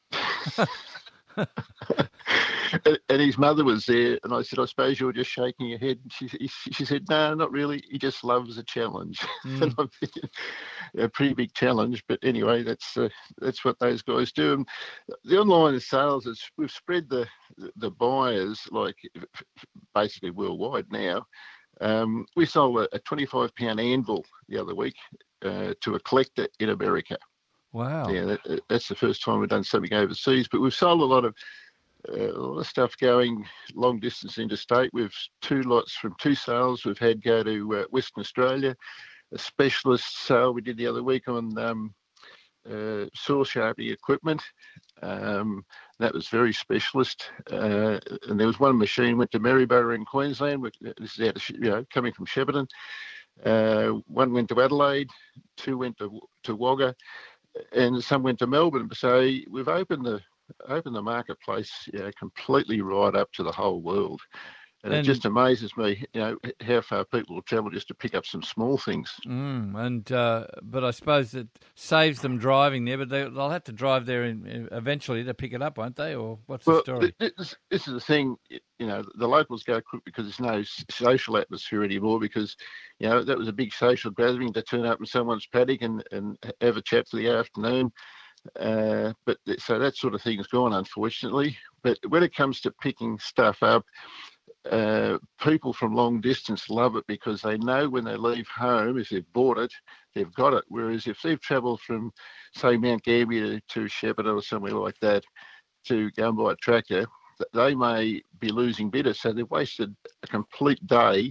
and, and his mother was there, and I said, I suppose you're just shaking your head. And she, she, she said, no, not really. He just loves a challenge. Mm. And I'm thinking, a pretty big challenge, but anyway, that's uh, that's what those guys do. And the online sales is we've spread the the buyers like basically worldwide now. Um, we sold a, a twenty-five pound anvil the other week uh, to a collector in America. Wow. Yeah, that, that's the first time we've done something overseas. But we've sold a lot of uh, a lot of stuff going long distance interstate. We've two lots from two sales we've had go to uh, Western Australia. A specialist sale we did the other week on um, uh, saw sharpening equipment. Um, that was very specialist. Uh, and there was one machine went to Maryborough in Queensland. Which, this is out of, you know, coming from Shepparton. Uh, one went to Adelaide. Two went to to Wagga. and some went to Melbourne. So we've opened the opened the marketplace, you know, completely right up to the whole world. And, and it just amazes me, you know, how far people will travel just to pick up some small things. Mm, and uh, but I suppose it saves them driving there, but they, they'll have to drive there in, eventually to pick it up, won't they? Or what's well, the story? This, this is the thing, you know, the locals go quick because there's no social atmosphere anymore because, you know, that was a big social gathering to turn up in someone's paddock and, and have a chat for the afternoon. Uh, but so that sort of thing's gone, unfortunately. But when it comes to picking stuff up, Uh, people from long distance love it because they know when they leave home, if they've bought it, they've got it. Whereas if they've travelled from, say, Mount Gambier to Shepparton or somewhere like that to go and buy a tractor, they may be losing bidders. So they've wasted a complete day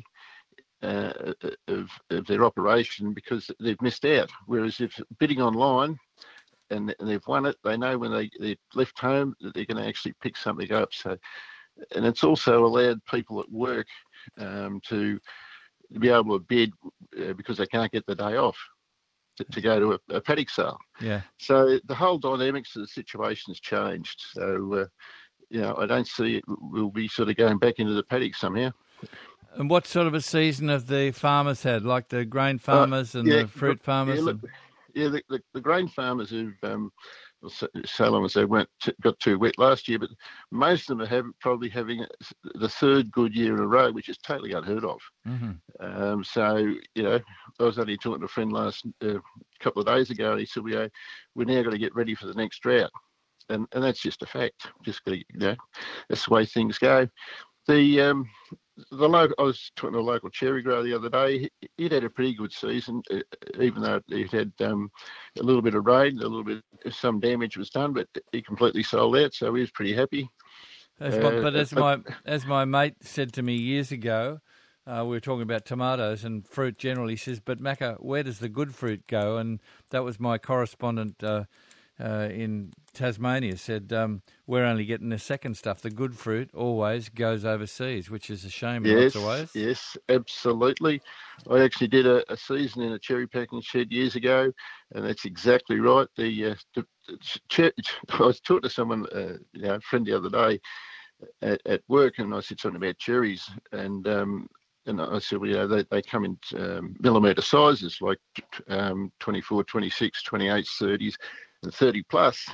uh, of, of their operation because they've missed out. Whereas if bidding online and they've won it, they know when they, they left home that they're going to actually pick something up. So. And it's also allowed people at work um, to be able to bid uh, because they can't get the day off to, to go to a, a paddock sale. Yeah. So the whole dynamics of the situation has changed. So, uh, you know, I don't see it. We'll be sort of going back into the paddock somehow. And what sort of a season have the farmers had, like the grain farmers uh, and yeah, the fruit farmers? Yeah, look, and... yeah the, the, the grain farmers who've... Um, So, so long as they weren't t- got too wet last year, but most of them are have, probably having the third good year in a row, which is totally unheard of. Mm-hmm. Um, so, you know, I was only talking to a friend last uh, couple of days ago, and he said, we are, we're now going to get ready for the next drought. And and that's just a fact. Just gotta, you know, that's the way things go. The um, the local, I was talking to a local cherry grower the other day. He'd had a pretty good season, even though it had um, a little bit of rain, a little bit, some damage was done, but he completely sold out, so he was pretty happy. As my, uh, but as my as my mate said to me years ago, uh, we were talking about tomatoes and fruit generally. He says, "But Macca, where does the good fruit go?" And that was my correspondent uh, uh, in Tasmania said, um, "We're only getting the second stuff. The good fruit always goes overseas, which is a shame in yes, lots of ways." Yes, absolutely. I actually did a, a season in a cherry packing shed years ago, and that's exactly right. The, uh, the, the cher- I was talking to someone, uh, you know, a friend the other day at, at work, and I said something about cherries, and um, and I said, well, you know, they, they come in um, millimetre sizes, like um, twenty-four, twenty-six, twenty-eight, thirties, and thirty plus.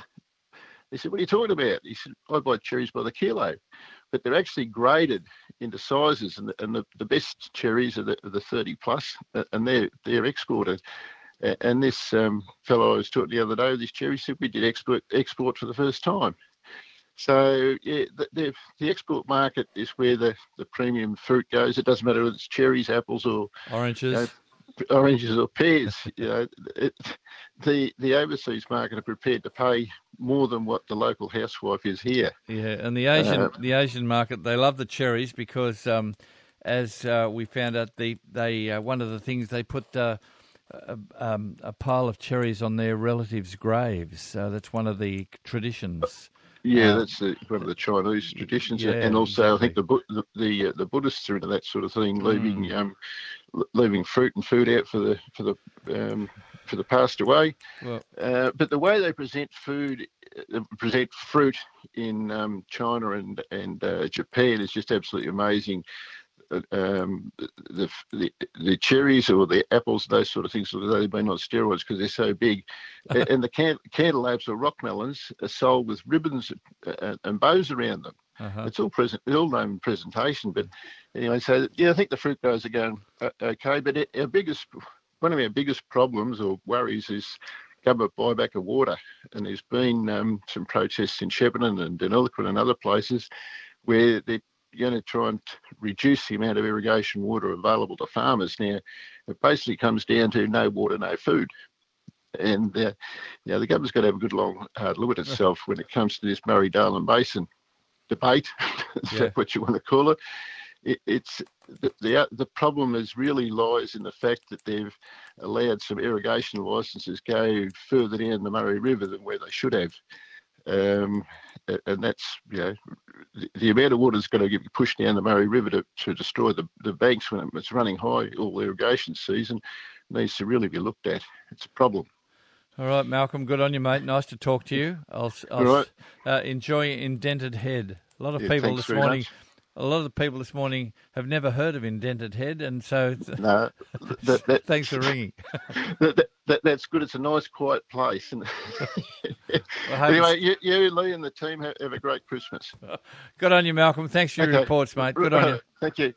He said, what are you talking about? He said, I buy cherries by the kilo. But they're actually graded into sizes, and the, and the, the best cherries are the, are the thirty plus, and they're, they're exported. And this um, fellow I was talking the other day, this cherry said we did export, export for the first time. So, yeah, the, the, the export market is where the, the premium fruit goes. It doesn't matter whether it's cherries, apples, or oranges. You know, oranges or pears. You know, it, the the overseas market are prepared to pay more than what the local housewife is here. Yeah, and the Asian uh, the Asian market, they love the cherries because, um, as uh, we found out, the they uh, one of the things they put uh, a, um, a pile of cherries on their relatives' graves. Uh, that's one of the traditions. Yeah, um, that's the, one of the Chinese traditions, yeah, and also exactly. I think the the the, uh, the Buddhists are into that sort of thing, leaving Mm. um, leaving fruit and food out for the for the um, for the passed away. Well, uh, but the way they present food, uh, present fruit in um, China and and uh, Japan is just absolutely amazing. Um, the, the the cherries or the apples, those sort of things, they've been on steroids because they're so big. And the can, candelabres or rock melons are sold with ribbons and, and bows around them. uh-huh. It's all present, it's all known presentation. But anyway, so yeah, I think the fruit growers are going uh, okay. But our biggest, one of our biggest problems or worries is government buyback of water. And there's been um, some protests in Shepparton and Deniliquin and other places where they're going to try and reduce the amount of irrigation water available to farmers. Now, it basically comes down to no water, no food. And uh, you know, the government's got to have a good long hard look at itself when it comes to this Murray-Darling Basin debate, is Yeah. that what you want to call it? it it's the, the the problem is really lies in the fact that they've allowed some irrigation licences go further down the Murray River than where they should have. Um, and that's, you know, the, the amount of water is going to get pushed down the Murray River to, to destroy the, the banks when it's running high all irrigation season needs to really be looked at. It's a problem. All right, Malcolm, good on you, mate. Nice to talk to you. I'll, I'll All right. uh, enjoy Indented Head. A lot of Yeah, people thanks this very morning... much. A lot of the people this morning have never heard of Indented Head, and so No, that, that, thanks for ringing. that, that, that, that's good. It's a nice, quiet place. And Well, anyway, you, you, Lee, and the team have, have a great Christmas. Good on you, Malcolm. Thanks for your Okay. reports, mate. Good on you. Thank you.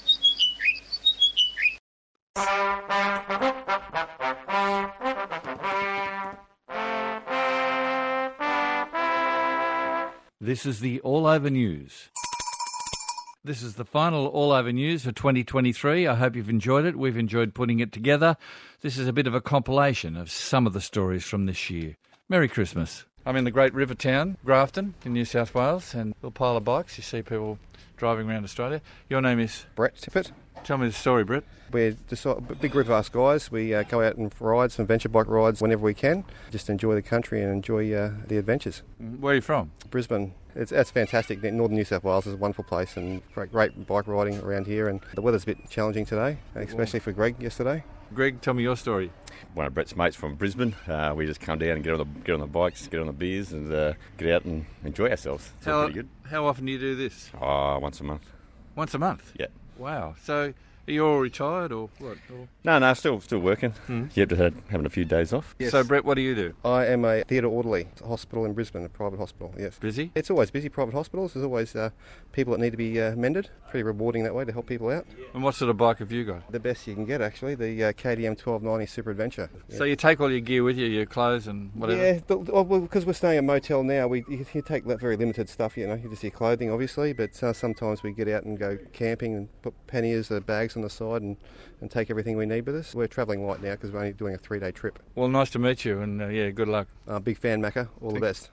This is the All Over News. This is the final All Over News for twenty twenty-three. I hope you've enjoyed it. We've enjoyed putting it together. This is a bit of a compilation of some of the stories from this year. Merry Christmas. I'm in the great river town, Grafton, in New South Wales, and a little pile of bikes. You see people driving around Australia. Your name is? Brett Tippett. Tell me the story, Brett. We're just a big group of us guys. We uh, go out and ride some venture bike rides whenever we can. Just enjoy the country and enjoy uh, the adventures. Where are you from? Brisbane. It's that's fantastic. Northern New South Wales is a wonderful place and great, great bike riding around here. And the weather's a bit challenging today, especially for Greg yesterday. Greg, tell me your story. One of Brett's mates from Brisbane. Uh, we just come down and get on the get on the bikes, get on the beers, and uh, get out and enjoy ourselves. It's all How, pretty good. how often do you do this? Oh, once a month. Once a month? Yeah. Wow. So are you all retired or what? Or... No, no, still still working. Hmm. Yep, just had, having a few days off. Yes. So, Brett, what do you do? I am a theatre orderly at a hospital in Brisbane, a private hospital, yes. Busy? It's always busy, private hospitals. There's always uh, people that need to be uh, mended. Pretty rewarding that way to help people out. And what sort of bike have you got? The best you can get, actually, the uh, K D M twelve ninety Super Adventure. Yeah. So you take all your gear with you, your clothes and whatever? Yeah, but well, because we're staying at a motel now, we you, you take that very limited stuff, you know, you just your clothing, obviously, but uh, sometimes we get out and go camping and put panniers or bags on the side and, and take everything we need with us. We're travelling light now because we're only doing a three-day trip. Well, nice to meet you, and uh, yeah, good luck. Uh, big fan, Macca. All the best.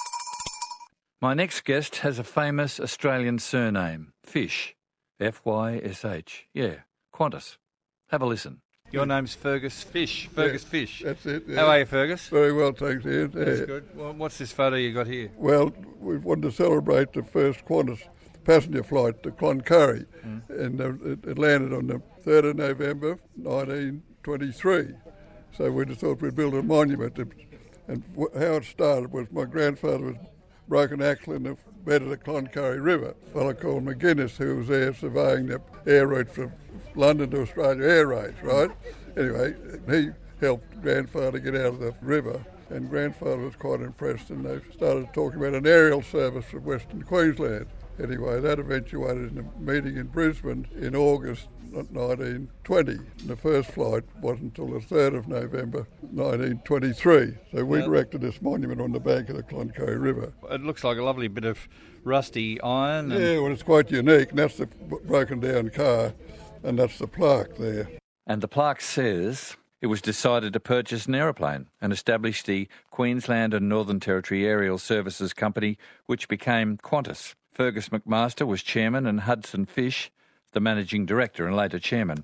My next guest has a famous Australian surname, Fish, F Y S H. Yeah, Qantas. Have a listen. Your name's Fergus Fish. Fergus Yeah, Fish. That's it. Yeah. How are you, Fergus? Very well, thanks, Ian. That's Yeah. good. Well, what's this photo you got here? Well, we wanted to celebrate the first Qantas passenger flight to Cloncurry, Mm. and uh, it, it landed on the third of November nineteen twenty-three. So we just thought we'd build a monument. To, and w- how it started was my grandfather was broken axle in the bed of the Cloncurry River. A fellow called McGuinness, who was there surveying the air route from London to Australia, air raids, right? Anyway, he helped grandfather get out of the river, and grandfather was quite impressed, and they started talking about an aerial service from Western Queensland. Anyway, that eventuated in a meeting in Brisbane in August nineteen twenty. And the first flight wasn't until the third of November nineteen twenty-three. So we Yeah. erected this monument on the bank of the Cloncurry River. It looks like a lovely bit of rusty iron. And... Yeah, well, it's quite unique, and that's the b- broken down car, and that's the plaque there. And the plaque says it was decided to purchase an aeroplane and establish the Queensland and Northern Territory Aerial Services Company, which became Qantas. Fergus McMaster was chairman and Hudson Fish, the managing director and later chairman.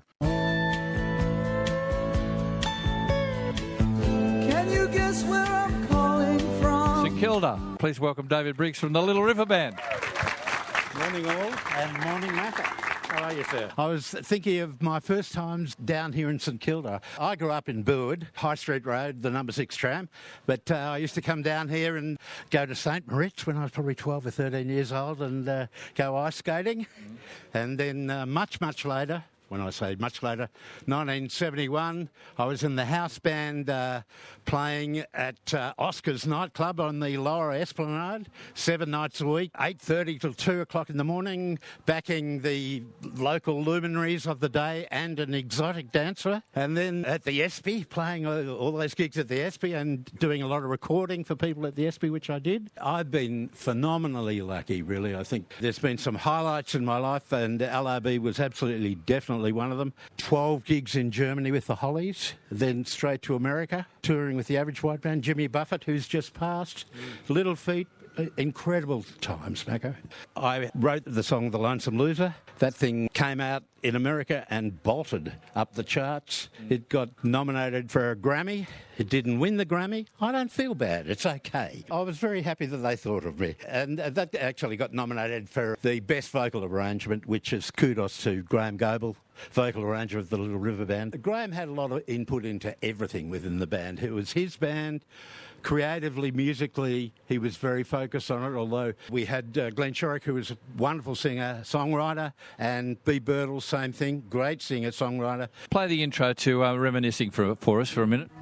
Can you guess where I'm calling from? St Kilda. Please welcome David Briggs from the Little River Band. Morning all, and morning Macca. How are you, sir? I was thinking of my first times down here in St Kilda. I grew up in Burwood, High Street Road, the number six tram, but uh, I used to come down here and go to Saint Moritz when I was probably twelve or thirteen years old and uh, go ice skating. Mm-hmm. And then uh, much, much later, when I say much later, nineteen seventy-one, I was in the house band uh, playing at uh, Oscar's nightclub on the Lower Esplanade, seven nights a week, eight thirty till two o'clock in the morning, backing the local luminaries of the day and an exotic dancer. And then at the Espy, playing all, all those gigs at the Espy and doing a lot of recording for people at the Espy, which I did. I've been phenomenally lucky, really. I think there's been some highlights in my life, and L R B was absolutely definitely one of them. twelve gigs in Germany with the Hollies, then straight to America, touring with the Average White Band, Jimmy Buffett, who's just passed, mm. Little Feat. Incredible times, Macca. I wrote the song The Lonesome Loser. That thing came out in America and bolted up the charts. Mm. It got nominated for a Grammy. It didn't win the Grammy. I don't feel bad. It's okay. I was very happy that they thought of me. And that actually got nominated for the Best Vocal Arrangement, which is kudos to Graham Goble vocal arranger of the Little River Band. Graham had a lot of input into everything within the band. It was his band. Creatively, musically, he was very focused on it, although we had uh, Glenn Shorrock, who was a wonderful singer, songwriter, and B. Birtle, same thing, great singer, songwriter. Play the intro to uh, Reminiscing for, for us for a minute.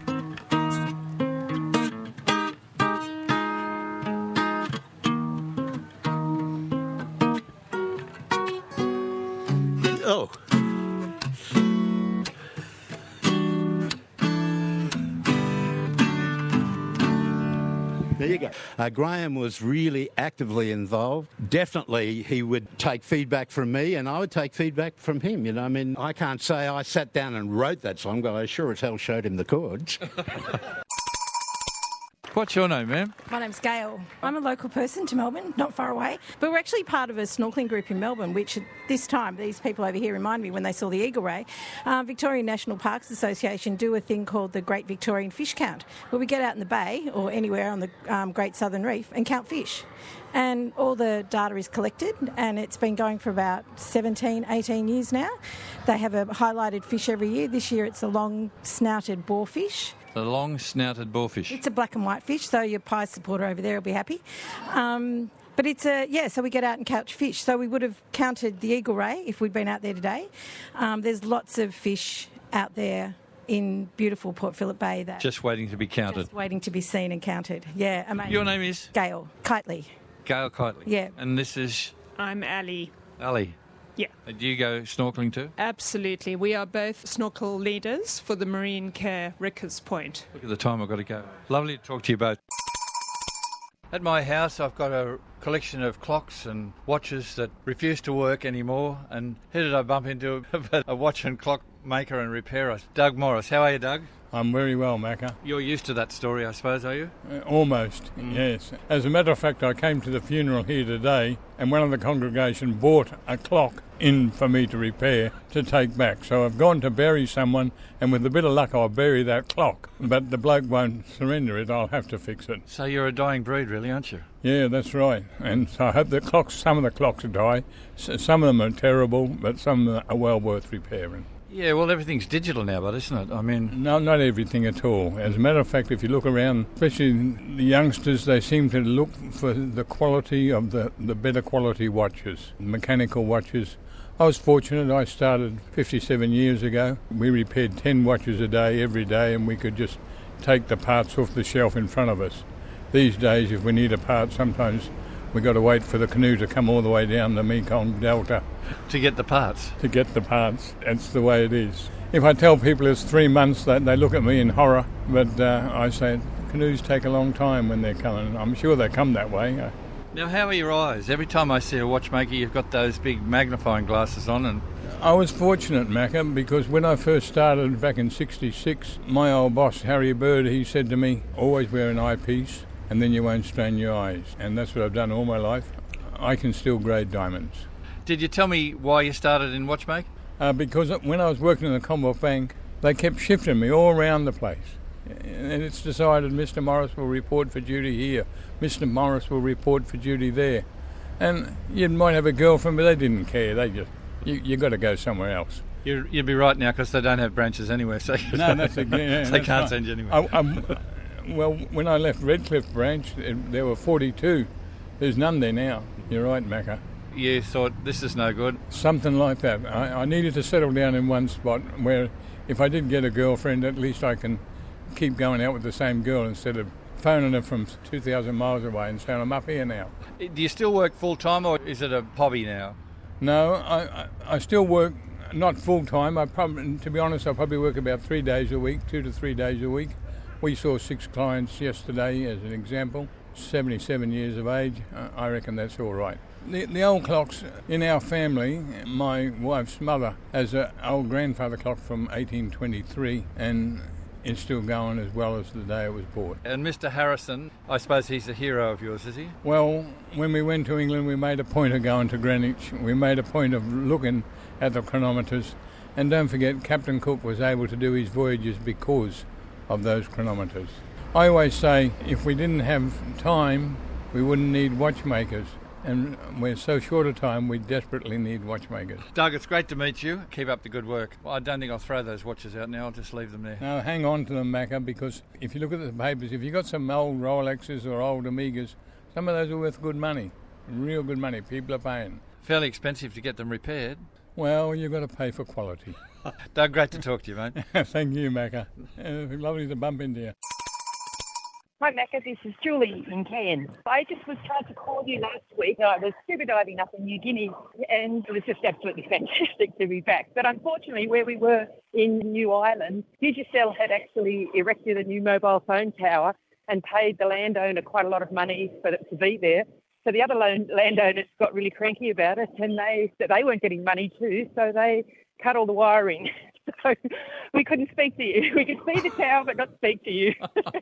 Oh. There you go. Uh, Graham was really actively involved. Definitely he would take feedback from me and I would take feedback from him. You know, I mean, I can't say I sat down and wrote that song, but I sure as hell showed him the chords. What's your name, ma'am? My name's Gail. I'm a local person to Melbourne, not far away. But we're actually part of a snorkelling group in Melbourne, which at this time, these people over here remind me when they saw the eagle ray. Uh, Victorian National Parks Association do a thing called the Great Victorian Fish Count, where we get out in the bay or anywhere on the um, Great Southern Reef and count fish. And all the data is collected, and it's been going for about seventeen, eighteen years now. They have a highlighted fish every year. This year it's a long-snouted boarfish. The long-snouted boarfish. It's a black and white fish, so your pie supporter over there will be happy. Um, but it's a, yeah, so we get out and catch fish. So we would have counted the eagle ray if we'd been out there today. Um, there's lots of fish out there in beautiful Port Phillip Bay that... Just waiting to be counted. Just waiting to be seen and counted. Yeah, amazing. Your name is? Gail Kitely. Gail Kitely. Yeah. And this is? I'm Ali. Ali. Yeah. Do you go snorkelling too? Absolutely. We are both snorkel leaders for the Marine Care Rickers Point. Look at the time, I've got to go. Lovely to talk to you both. At my house, I've got a collection of clocks and watches that refuse to work anymore. And who did I bump into? A watch and clock maker and repairer, Doug Morris. How are you, Doug? I'm very well, Macca. You're used to that story, I suppose, are you? Uh, almost, mm. yes. As a matter of fact, I came to the funeral here today and one of the congregation bought a clock in for me to repair to take back. So I've gone to bury someone and with a bit of luck I'll bury that clock. But the bloke won't surrender it, I'll have to fix it. So you're a dying breed, really, aren't you? Yeah, that's right. And so I hope the clocks, some of the clocks die. Some of them are terrible, but some are well worth repairing. Yeah, well, everything's digital now, but isn't it? I mean... No, not everything at all. As a matter of fact, if you look around, especially the youngsters, they seem to look for the quality of the, the better quality watches, mechanical watches. I was fortunate. I started fifty-seven years ago. We repaired ten watches a day, every day, and we could just take the parts off the shelf in front of us. These days, if we need a part, sometimes we've got to wait for the canoe to come all the way down the Mekong Delta. To get the parts? To get the parts. That's the way it is. If I tell people it's three months, they, they look at me in horror, but uh, I say canoes take a long time when they're coming. I'm sure they come that way. Now, how are your eyes? Every time I see a watchmaker, you've got those big magnifying glasses on. And I was fortunate, Macca, because when I first started back in sixty-six, my old boss, Harry Bird, he said to me, always wear an eyepiece and then you won't strain your eyes. And that's what I've done all my life. I can still grade diamonds. Did you tell me why you started in watchmaking? Uh, because when I was working in the Commonwealth Bank, they kept shifting me all around the place. And it's decided Mister Morris will report for duty here, Mister Morris will report for duty there. And you might have a girlfriend, but they didn't care. They just, you you got to go somewhere else. You're, you'd be right now because they don't have branches anywhere, so no, that's a, yeah, so they that's can't right. send you anywhere. I, I'm, well, when I left Redcliffe branch, it, there were forty-two. There's none there now. You're right, Macca. You thought, this is no good? Something like that. I, I needed to settle down in one spot where if I did get a girlfriend, at least I can keep going out with the same girl instead of phoning her from two thousand miles away and saying, I'm up here now. Do you still work full-time or is it a hobby now? No, I, I, I still work, not full-time. I probably, to be honest, I probably work about three days a week, two to three days a week. We saw six clients yesterday as an example, seventy-seven years of age. I reckon that's all right. The, the old clocks in our family, my wife's mother has an old grandfather clock from eighteen twenty-three and it's still going as well as the day it was bought. And Mister Harrison, I suppose he's a hero of yours, is he? Well, when we went to England, we made a point of going to Greenwich. We made a point of looking at the chronometers. And don't forget, Captain Cook was able to do his voyages because of those chronometers. I always say, if we didn't have time, we wouldn't need watchmakers. and we're so short a time, we desperately need watchmakers. Doug, it's great to meet you. Keep up the good work. Well, I don't think I'll throw those watches out now. I'll just leave them there. Now, hang on to them, Macca, because if you look at the papers, if you've got some old Rolexes or old Amigas, some of those are worth good money, real good money. People are paying. Fairly expensive to get them repaired. Well, you've got to pay for quality. Doug, great to talk to you, mate. Thank you, Macca. Uh, lovely to bump into you. Hi, Macca. This is Julie in Cairns. I just was trying to call you last week. I was scuba diving up in New Guinea, and it was just absolutely fantastic to be back. But unfortunately, where we were in New Ireland, Digicel had actually erected a new mobile phone tower and paid the landowner quite a lot of money for it to be there. So the other land- landowners got really cranky about it, and they they weren't getting money too, so they cut all the wiring. So we couldn't speak to you. We could see the tower but not speak to you.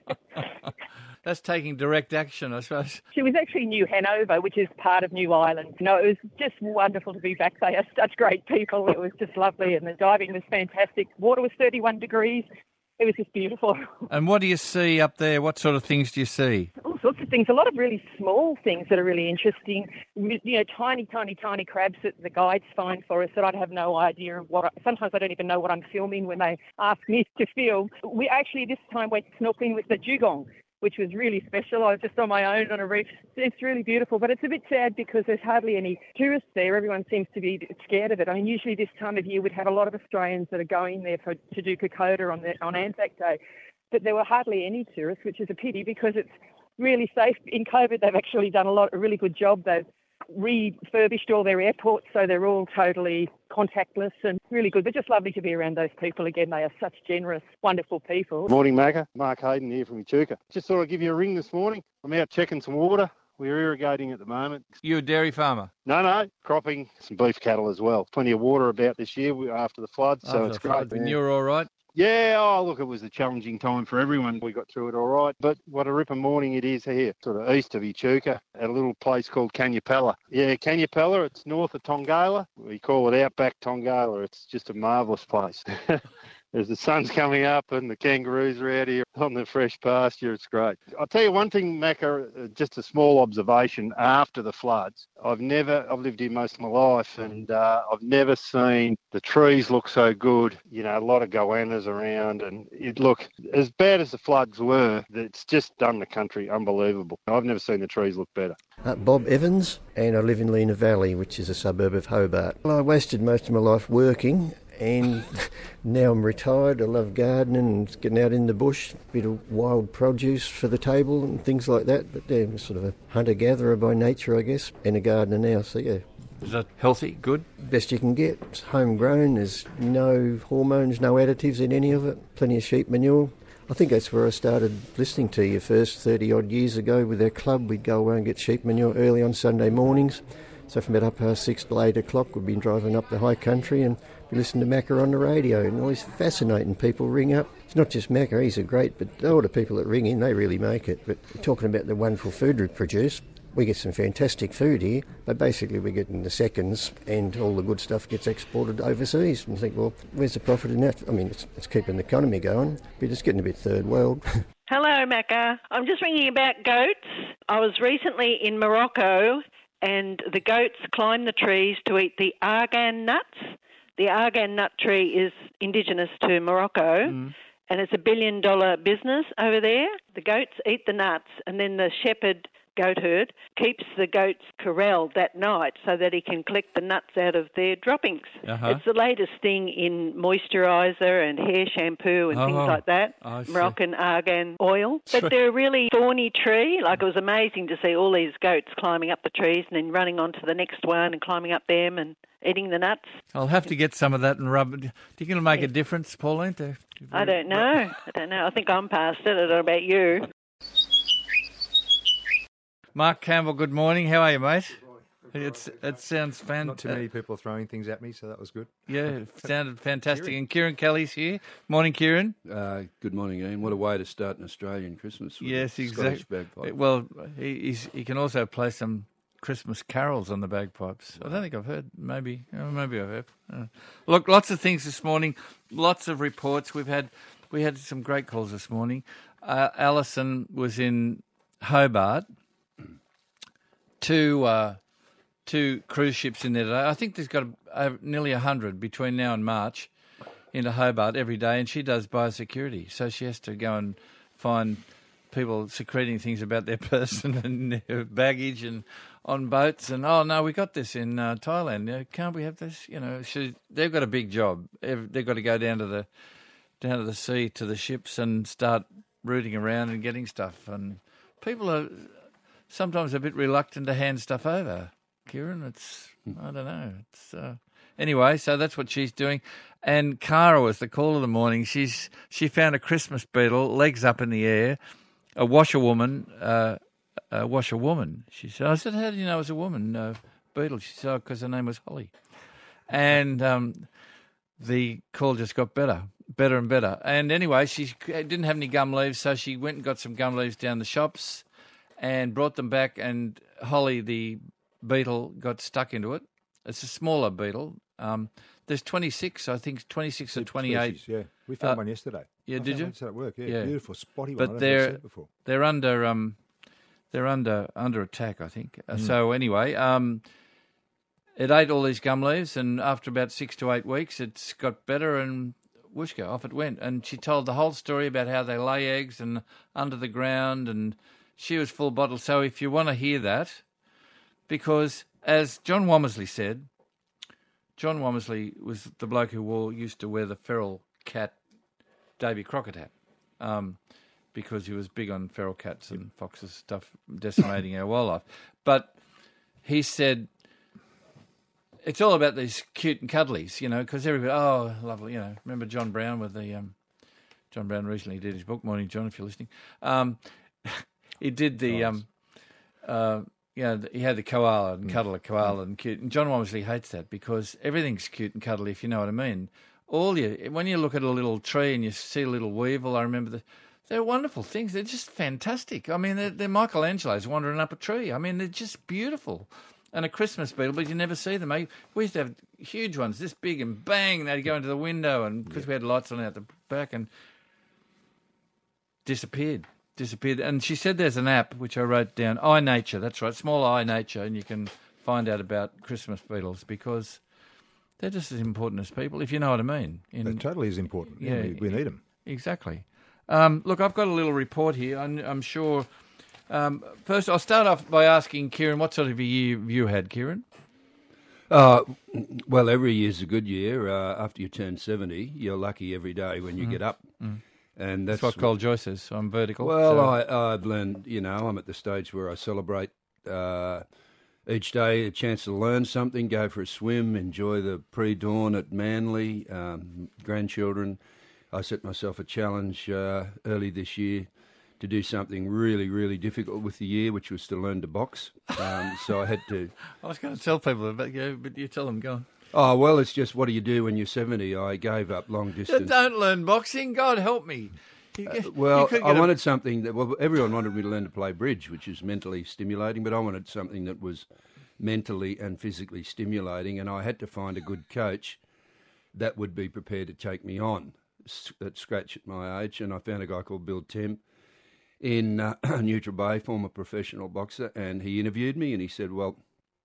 That's taking direct action, I suppose. She was actually New Hanover, which is part of New Ireland. No, it was just wonderful to be back. They are such great people. It was just lovely, and the diving was fantastic. Water was thirty-one degrees. It was just beautiful. And what do you see up there? What sort of things do you see? All sorts of things. A lot of really small things that are really interesting. You know, tiny, tiny, tiny crabs that the guides find for us that I'd have no idea of what. I, sometimes I don't even know what I'm filming when they ask me to film. We actually this time went snorkeling with the dugong, which was really special. I was just on my own on a reef. It's really beautiful, but it's a bit sad because there's hardly any tourists there. Everyone seems to be scared of it. I mean, usually this time of year we'd have a lot of Australians that are going there for, to do Kokoda on, the, on Anzac Day, but there were hardly any tourists, which is a pity because it's really safe. In COVID, they've actually done a lot, a really good job. They've refurbished all their airports, so they're all totally contactless and really good. But just lovely to be around those people again. They are such generous, wonderful people. Morning, Macca. Mark Hayden here from Echuca. Just thought I'd give you a ring this morning. I'm out checking some water. We're irrigating at the moment. You a dairy farmer? No, no, cropping, some beef cattle as well. Plenty of water about this year after the flood, so After it's the flood, great. And you're all right? Yeah, oh, look, it was a challenging time for everyone. We got through it all right. But what a ripper morning it is here, sort of east of Echuca, at a little place called Canyapella. Yeah, Canyapella, it's north of Tongala. We call it Outback Tongala. It's just a marvellous place. As the sun's coming up and the kangaroos are out here on the fresh pasture, it's great. I'll tell you one thing, Macca, just a small observation after the floods. I've never, I've lived here most of my life, and uh, I've never seen the trees look so good. You know, a lot of goannas around, and it look, as bad as the floods were, it's just done the country unbelievable. I've never seen the trees look better. Uh, Bob Evans, and I live in Lena Valley, which is a suburb of Hobart. Well, I wasted most of my life working, and now I'm retired. I love gardening and getting out in the bush, a bit of wild produce for the table and things like that. But yeah, I'm sort of a hunter-gatherer by nature, I guess, and a gardener now, so yeah. Is that healthy, good? Best you can get. It's homegrown, there's no hormones, no additives in any of it, plenty of sheep manure. I think that's where I started listening to you first thirty-odd years ago with our club. We'd go away and get sheep manure early on Sunday mornings. So from about up past six to eight o'clock, we'd be driving up the high country and be listening to Macca on the radio. And always fascinating people ring up. It's not just Macca, he's a great, but all the people that ring in, they really make it. But talking about the wonderful food we produce, we get some fantastic food here, but basically we're getting the seconds and all the good stuff gets exported overseas. And you think, well, where's the profit in that? I mean, it's, it's keeping the economy going, but it's getting a bit third world. Hello, Macca. I'm just ringing about goats. I was recently in Morocco and the goats climb the trees to eat the argan nuts. The argan nut tree is indigenous to Morocco. Mm. And it's a billion dollar business over there. The goats eat the nuts, and then the shepherd goat herd keeps the goats corralled that night so that he can collect the nuts out of their droppings. Uh-huh. It's the latest thing in moisturiser and hair shampoo and oh, things like that, Moroccan argan oil. But they're a really thorny tree. Like, it was amazing to see all these goats climbing up the trees and then running on to the next one and climbing up them and eating the nuts. I'll have to get some of that and rub it. Do you think it'll make a difference, Pauline? To, I don't know. I don't know. I think I'm past it. I don't know about you. Mark Campbell, good morning. How are you, mate? It's It sounds fantastic. Not too many people throwing things at me, so that was good. Yeah, it sounded fantastic. And Kieran Kelly's here. Morning, Kieran. Uh, good morning, Ian. What a way to start an Australian Christmas. Yes, exactly. Well, he, he's, he can also play some Christmas carols on the bagpipes. Wow. I don't think I've heard. Maybe, oh, maybe I have. Uh, look, lots of things this morning. Lots of reports. We've had we had some great calls this morning. Uh, Alison was in Hobart. Two uh, two cruise ships in there today. I think there's got a, uh, nearly a hundred between now and March into Hobart every day, and she does biosecurity, so she has to go and find people secreting things about their person and their baggage and on boats. And oh no, we got this in uh, Thailand. You know, can't we have this? You know, she, they've got a big job. They've got to go down to the down to the sea to the ships and start rooting around and getting stuff. And people are sometimes a bit reluctant to hand stuff over. Kieran, it's I don't know. It's uh, anyway. So that's what she's doing. And Cara was the call of the morning. She's she found a Christmas beetle, legs up in the air. A washerwoman, uh, a washerwoman. She said, I said, how do you know it was a woman, uh, beetle? She said, oh, because her name was Holly. And um, the call just got better, better and better. And anyway, she didn't have any gum leaves, so she went and got some gum leaves down the shops and brought them back, and Holly, the beetle, got stuck into it. It's a smaller beetle. Um, there's twenty-six, I think, twenty-six or twenty-eight. Species, yeah, we found uh, one yesterday. Yeah, I did you? One at work. Yeah, yeah, beautiful, spotty one. But I don't they're think I've seen it before. they're under um, they're under under attack, I think. Uh, Mm. So anyway, um, it ate all these gum leaves, and after about six to eight weeks, it's got better, and whooshka, off it went. And she told the whole story about how they lay eggs and under the ground, and she was full bottle. So if you want to hear that, because as John Womersley said. John Womersley was the bloke who wore used to wear the feral cat Davy Crockett hat um, because he was big on feral cats and foxes, stuff decimating our wildlife. But he said it's all about these cute and cuddlies, you know, because everybody, oh, lovely, you know. Remember John Brown with the um, John Brown recently did his book. Morning, John, if you're listening. Um, he did the. Nice. Um, uh, You know, he had the koala and cuddle a koala and cute. And John Womersley hates that because everything's cute and cuddly, if you know what I mean. All you, when you look at a little tree and you see a little weevil, I remember the, they're wonderful things. They're just fantastic. I mean, they're, they're Michelangelo's wandering up a tree. I mean, they're just beautiful. And a Christmas beetle, but you never see them. We used to have huge ones, this big, and bang, they'd go into the window, and because yeah. we had lights on out the back, and disappeared. Disappeared. And she said there's an app, which I wrote down, iNature, that's right, small iNature, and you can find out about Christmas beetles because they're just as important as people, if you know what I mean. In, It totally is important. Yeah, yeah, we, we need them. Exactly. Um, look, I've got a little report here. I'm, I'm sure... Um, first, I'll start off by asking Kieran, what sort of a year you had, Kieran? Uh, well, every year's a good year. Uh, after you turn seventy, you're lucky every day when you Mm. get up. Mm. And that's, That's what Cole Joyce says. So I'm vertical. Well, so. I, I've learned, you know, I'm at the stage where I celebrate uh, each day a chance to learn something, go for a swim, enjoy the pre-dawn at Manly, um, grandchildren. I set myself a challenge uh, early this year to do something really, really difficult with the year, which was to learn to box. Um, so I had to... I was going to tell people about you, but you tell them, go on. Oh, well, it's just, what do you do when you're seventy? I gave up long distance. Don't learn boxing. God help me. You, Uh, well, you I a... wanted something that, well, everyone wanted me to learn to play bridge, which is mentally stimulating, but I wanted something that was mentally and physically stimulating, and I had to find a good coach that would be prepared to take me on at scratch at my age, and I found a guy called Bill Tim in uh, Neutral Bay, former professional boxer, and he interviewed me, and he said, well,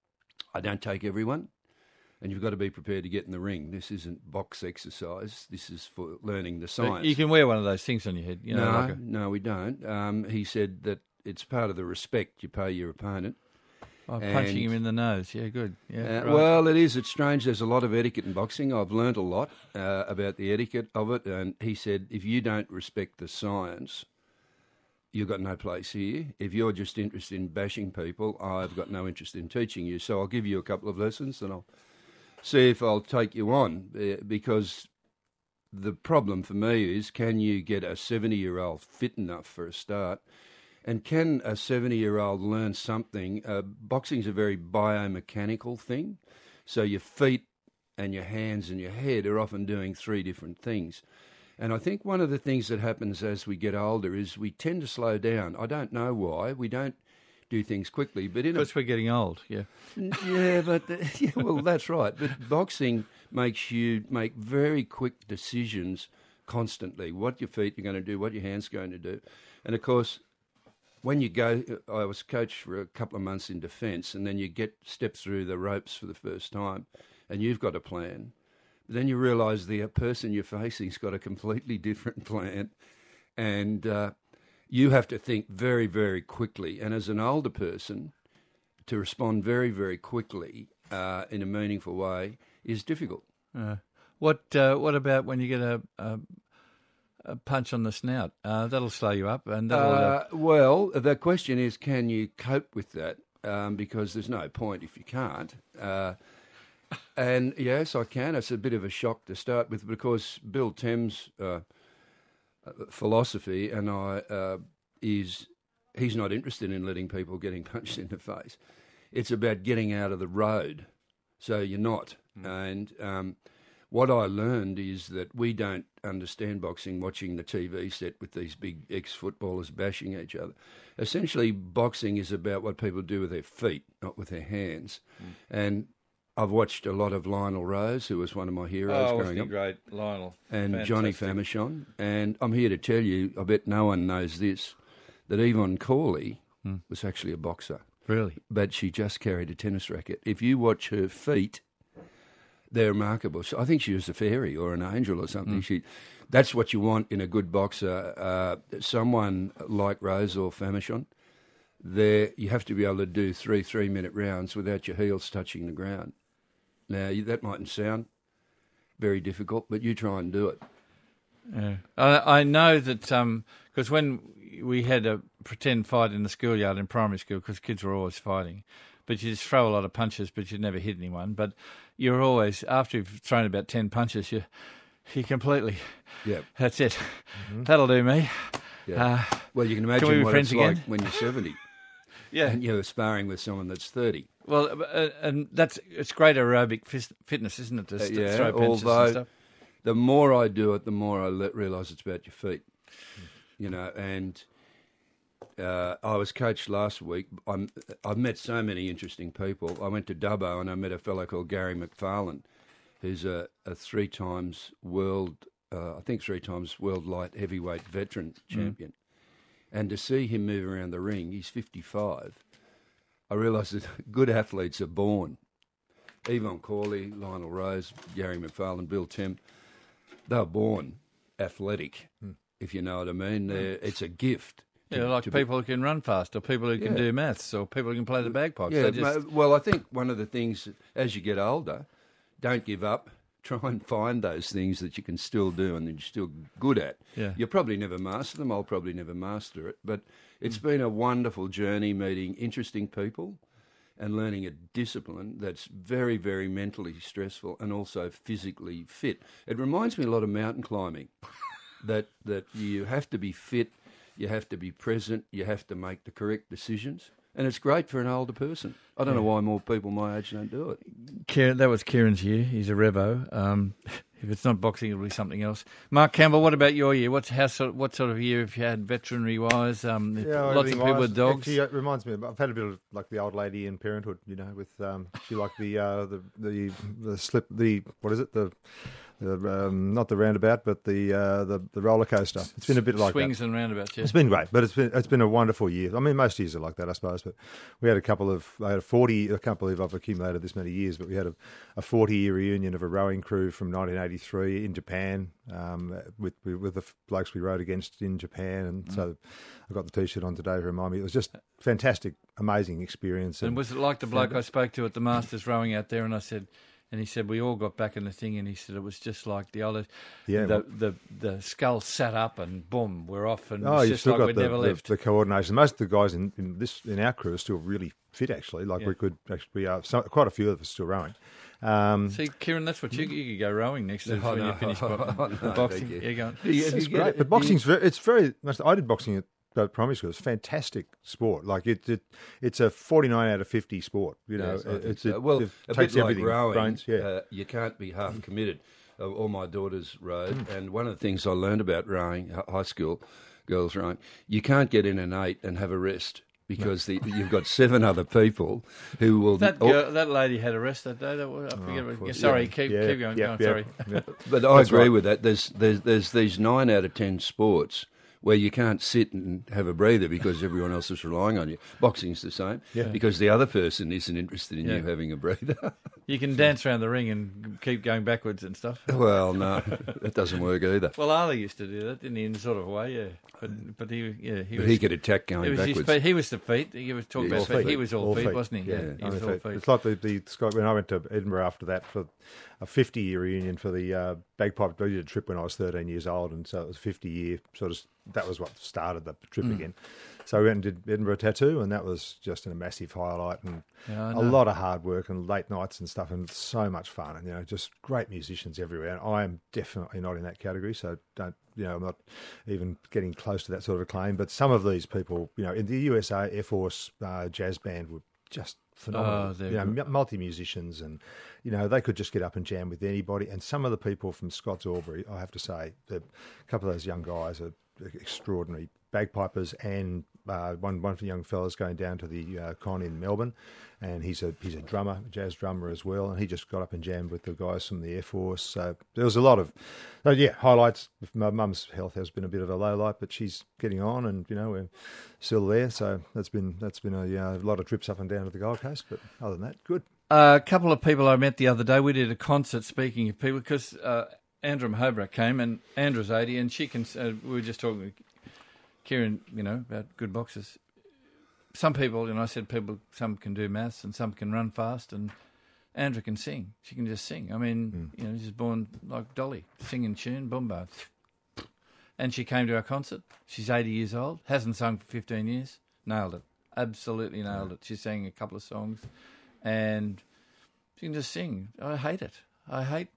I don't take everyone. And you've got to be prepared to get in the ring. This isn't box exercise. This is for learning the science. But you can wear one of those things on your head. You know, no, like a... no, we don't. Um, he said that it's part of the respect you pay your opponent. Oh, punching him in the nose. Yeah, good. Yeah. Uh, right. Well, it is. It's strange. There's a lot of etiquette in boxing. I've learnt a lot uh, about the etiquette of it. And he said, if you don't respect the science, you've got no place here. If you're just interested in bashing people, I've got no interest in teaching you. So I'll give you a couple of lessons and I'll see if I'll take you on, uh, because the problem for me is, can you get a seventy-year-old fit enough for a start? And can a seventy-year-old learn something? Uh, boxing's a very biomechanical thing. So your feet and your hands and your head are often doing three different things. And I think one of the things that happens as we get older is we tend to slow down. I don't know why. We don't do things quickly, but in because we're getting old, yeah. Yeah, but yeah, well, that's right. But boxing makes you make very quick decisions constantly. What your feet are going to do, what your hands are going to do, and of course, when you go, I was coach for a couple of months in defence, and then you get step through the ropes for the first time, and you've got a plan. Then you realise the person you're facing's got a completely different plan, and uh, you have to think very, very quickly. And as an older person, to respond very, very quickly uh, in a meaningful way is difficult. Uh, what uh, What about when you get a, a, a punch on the snout? Uh, that'll slow you up. And that'll, uh, uh, well, the question is, can you cope with that? Um, because there's no point if you can't. Uh, and yes, I can. It's a bit of a shock to start with, because Bill Thames' uh, philosophy and I uh, is he's not interested in letting people getting punched in the face. It's about getting out of the road, so you're not. Mm. And um, what I learned is that we don't understand boxing watching the T V set with these big ex-footballers bashing each other. Essentially, boxing is about what people do with their feet, not with their hands. Mm. And I've watched a lot of Lionel Rose, who was one of my heroes oh, growing up. great, Lionel. And Fantastic. Johnny Famechon. And I'm here to tell you, I bet no one knows this, that Yvonne Cawley hmm. was actually a boxer. Really? But she just carried a tennis racket. If you watch her feet, they're remarkable. I think she was a fairy or an angel or something. Mm. She, that's what you want in a good boxer. Uh, someone like Rose or Famechon, there you have to be able to do three three-minute rounds without your heels touching the ground. Now, that mightn't sound very difficult, but you try and do it. Yeah. I, I know that because um, when we had a pretend fight in the schoolyard in primary school, because kids were always fighting, but you just throw a lot of punches, but you never hit anyone. But you're always, after you've thrown about ten punches, you you completely, yeah, that's it. Mm-hmm. That'll do me. Yeah. Uh, well, you can imagine can what it's again? like when you're seventy. Yeah, and you're sparring with someone that's thirty. Well, uh, and that's it's great aerobic f- fitness, isn't it? To, uh, to yeah, throw punches although and stuff. The more I do it, the more I le- realise it's about your feet. Mm. You know, and uh, I was coached last week. I'm, I've met so many interesting people. I went to Dubbo and I met a fellow called Gary McFarlane, who's a, a three times world, uh, I think three times world light heavyweight veteran champion. Mm. And to see him move around the ring, he's fifty-five. I realised that good athletes are born. Yvonne Cawley, Lionel Rose, Gary McFarlane, Bill Tim, they were born athletic, hmm. if you know what I mean. They're, it's a gift. Yeah, to, like to people be... who can run fast, or people who can yeah. do maths, or people who can play the bagpipes. Yeah, just... well, I think one of the things, as you get older, don't give up. Try and find those things that you can still do and that you're still good at. Yeah. You'll probably never master them. I'll probably never master it. But it's mm. been a wonderful journey meeting interesting people and learning a discipline that's very, very mentally stressful and also physically fit. It reminds me a lot of mountain climbing, that that you have to be fit, you have to be present, you have to make the correct decisions. And it's great for an older person. I don't yeah. know why more people my age don't do it. Kieran, that was Kieran's year. He's a revo. Um, if it's not boxing, it'll be something else. Mark Campbell, what about your year? What's how sort what sort of year have you had veterinary-wise? Um, yeah, lots of people with dogs. Actually, it reminds me. Of, I've had a bit of like the old lady in Parenthood. You know, with um, she liked the uh, the the the slip the what is it the. The, um, not the roundabout, but the uh, the the roller coaster. It's been a bit like swings that. and roundabouts. Yeah. It's been great, but it's been it's been a wonderful year. I mean, most years are like that, I suppose. But we had a couple of I had a forty. I can't believe I've accumulated this many years, but we had a, a forty year reunion of a rowing crew from nineteen eighty-three in Japan um, with with the blokes we rowed against in Japan, and mm. so I got the T-shirt on today to remind me. It was just fantastic, amazing experience. And, and was it like the bloke I spoke to at the Masters rowing out there? And I said. And he said, we all got back in the thing, and he said it was just like the old, yeah, the, the the skull sat up, and boom, we're off, and oh, it's you just still like got we the, never the, left. The coordination. Most of the guys in, in this in our crew are still really fit, actually. Like yeah. we could actually, uh, some, quite a few of us still rowing. Um, See, Kieran, that's what you you could go rowing next to oh, when no. you finish bo- oh, no, boxing. you. Yeah, go on. It's, it's great, it, but boxing's very, it's very. I did boxing at At primary school, it's fantastic sport. Like it, it it's a forty-nine out of fifty sport. You know, yes, it's so. it, well, it a takes bit like everything. rowing. Brains, yeah. uh, you can't be half committed. Uh, all my daughters rowed, mm. and one of the things I learned about rowing, high school girls rowing, you can't get in an eight and have a rest. Because the, you've got seven other people who will. That girl, that lady had a rest that day. That was, I forget. Oh, what, sorry, yeah. keep yeah. keep going. Yeah. Go on, Yeah. sorry. Yeah. But I That's agree right. with that. There's there's there's these nine out of ten sports where you can't sit and have a breather because everyone else is relying on you. Boxing's the same, Yeah. because the other person isn't interested in Yeah. you having a breather. You can dance around the ring and keep going backwards and stuff. Well, no, that doesn't work either. Well, Ali used to do that, didn't he, in a sort of a way, yeah. But but he yeah he But was, he could attack going it was his backwards. feet. He was the feet. He was talking Yeah, about all feet. feet. He was all, All feet, feet. wasn't he? Yeah, he only was all feet. feet. It's like the, the Scott, when I went to Edinburgh after that for a fifty-year reunion for the uh, bagpipe. We did a trip when I was thirteen years old, and so it was a fifty-year sort of. That was what started the trip Mm. again. So we went and did Edinburgh Tattoo, and that was just a massive highlight, and Yeah, I a know. lot of hard work and late nights and stuff, and so much fun, and you know, just great musicians everywhere. And I am definitely not in that category, so don't. You know, I'm not even getting close to that sort of acclaim. But some of these people, you know, in the U S A Air Force uh, jazz band were just phenomenal. Oh, they're you know, good. multi musicians, and you know, they could just get up and jam with anybody. And some of the people from Scott's Albury, I have to say, the, a couple of those young guys are extraordinary bagpipers, and uh, one one of the young fellas going down to the uh, con in Melbourne, and he's a he's a drummer, a jazz drummer as well, and he just got up and jammed with the guys from the Air Force. So there was a lot of, oh yeah, highlights. My mum's health has been a bit of a low light, but she's getting on, and you know we're still there. So that's been that's been a, uh, a lot of trips up and down to the Gold Coast, but other than that, good. Uh, a couple of people I met the other day. We did a concert. Speaking of people, because uh, Andrew Hobart came, and Andrew's eighty, and she can. Uh, we were just talking. Kieran, you know, about good boxers. Some people, and I said people, some can do maths and some can run fast, and Andrew can sing. She can just sing. I mean, Mm. you know, she's born like Dolly, singing tune, boomba. And she came to our concert. She's eighty years old, hasn't sung for fifteen years. Nailed it. Absolutely nailed it. She sang a couple of songs, and she can just sing. I hate it. I hate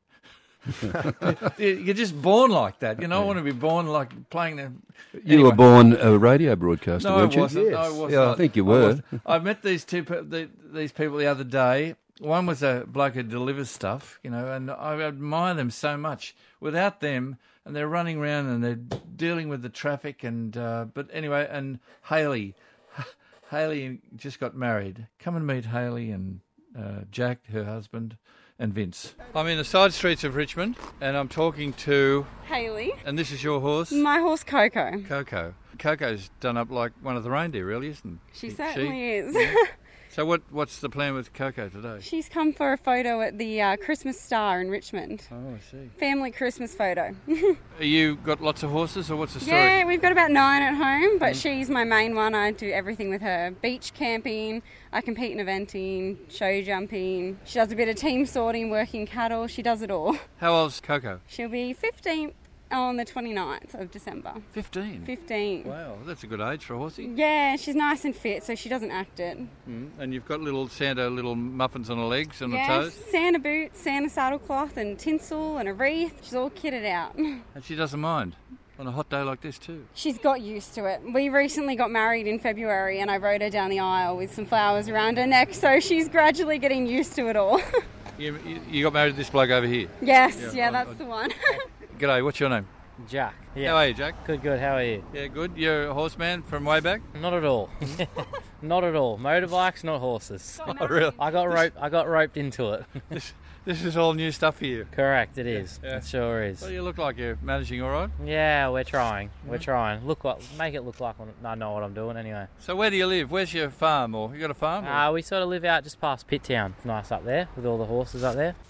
You're just born like that. You know, I want to be born like playing the... You Anyway. were born a radio broadcaster, No, weren't I you? wasn't. No, I wasn't. Yeah, I think you I were. wasn't. I met these two, pe- the, these people the other day. One was a bloke who delivers stuff, you know, and I admire them so much. Without them, and they're running around and they're dealing with the traffic, and uh, but anyway, and Hayley, Hayley just got married. Come and meet Hayley and uh, Jack, her husband, and Vince. I'm in the side streets of Richmond, and I'm talking to Hayley. And this is your horse? My horse Coco. Coco. Coco's done up like one of the reindeer, really, isn't She she? certainly is. Yeah. So what? what's the plan with Coco today? She's come for a photo at the uh, Christmas Star in Richmond. Oh, I see. Family Christmas photo. You got lots of horses, or what's the story? Yeah, we've got about nine at home, but Mm. she's my main one. I do everything with her. Beach camping, I compete in eventing, show jumping. She does a bit of team sorting, working cattle. She does it all. How old's Coco? She'll be fifteen on the twenty-ninth of December. fifteen? fifteen. Wow, that's a good age for a horsey. Yeah, she's nice and fit, so she doesn't act it. Mm. And you've got little Santa little muffins on her legs and yeah, her toes. Santa boots, Santa saddlecloth and tinsel and a wreath. She's all kitted out. And she doesn't mind on a hot day like this too. She's got used to it. We recently got married in February and I rode her down the aisle with some flowers around her neck, so she's gradually getting used to it all. You, you, you got married to this bloke over here? yes, yeah, Yeah, I- that's I- the one. G'day, what's your name? Jack. Yeah. How are you, Jack? Good, good. How are you? Yeah, good. You're a horseman from way back? Not at all. Not at all. Motorbikes, not horses. Oh, really? I got roped. I got roped into it. This, this is all new stuff for you. Correct. It is. Yeah. It sure is. Well, you look like you're managing all right. Yeah, we're trying. We're trying. Look what, make it look like I know what I'm doing. Anyway. So where do you live? Where's your farm? Or you got a farm? or- Uh, we sort of live out just past Pitt Town. It's nice up there with all the horses up there.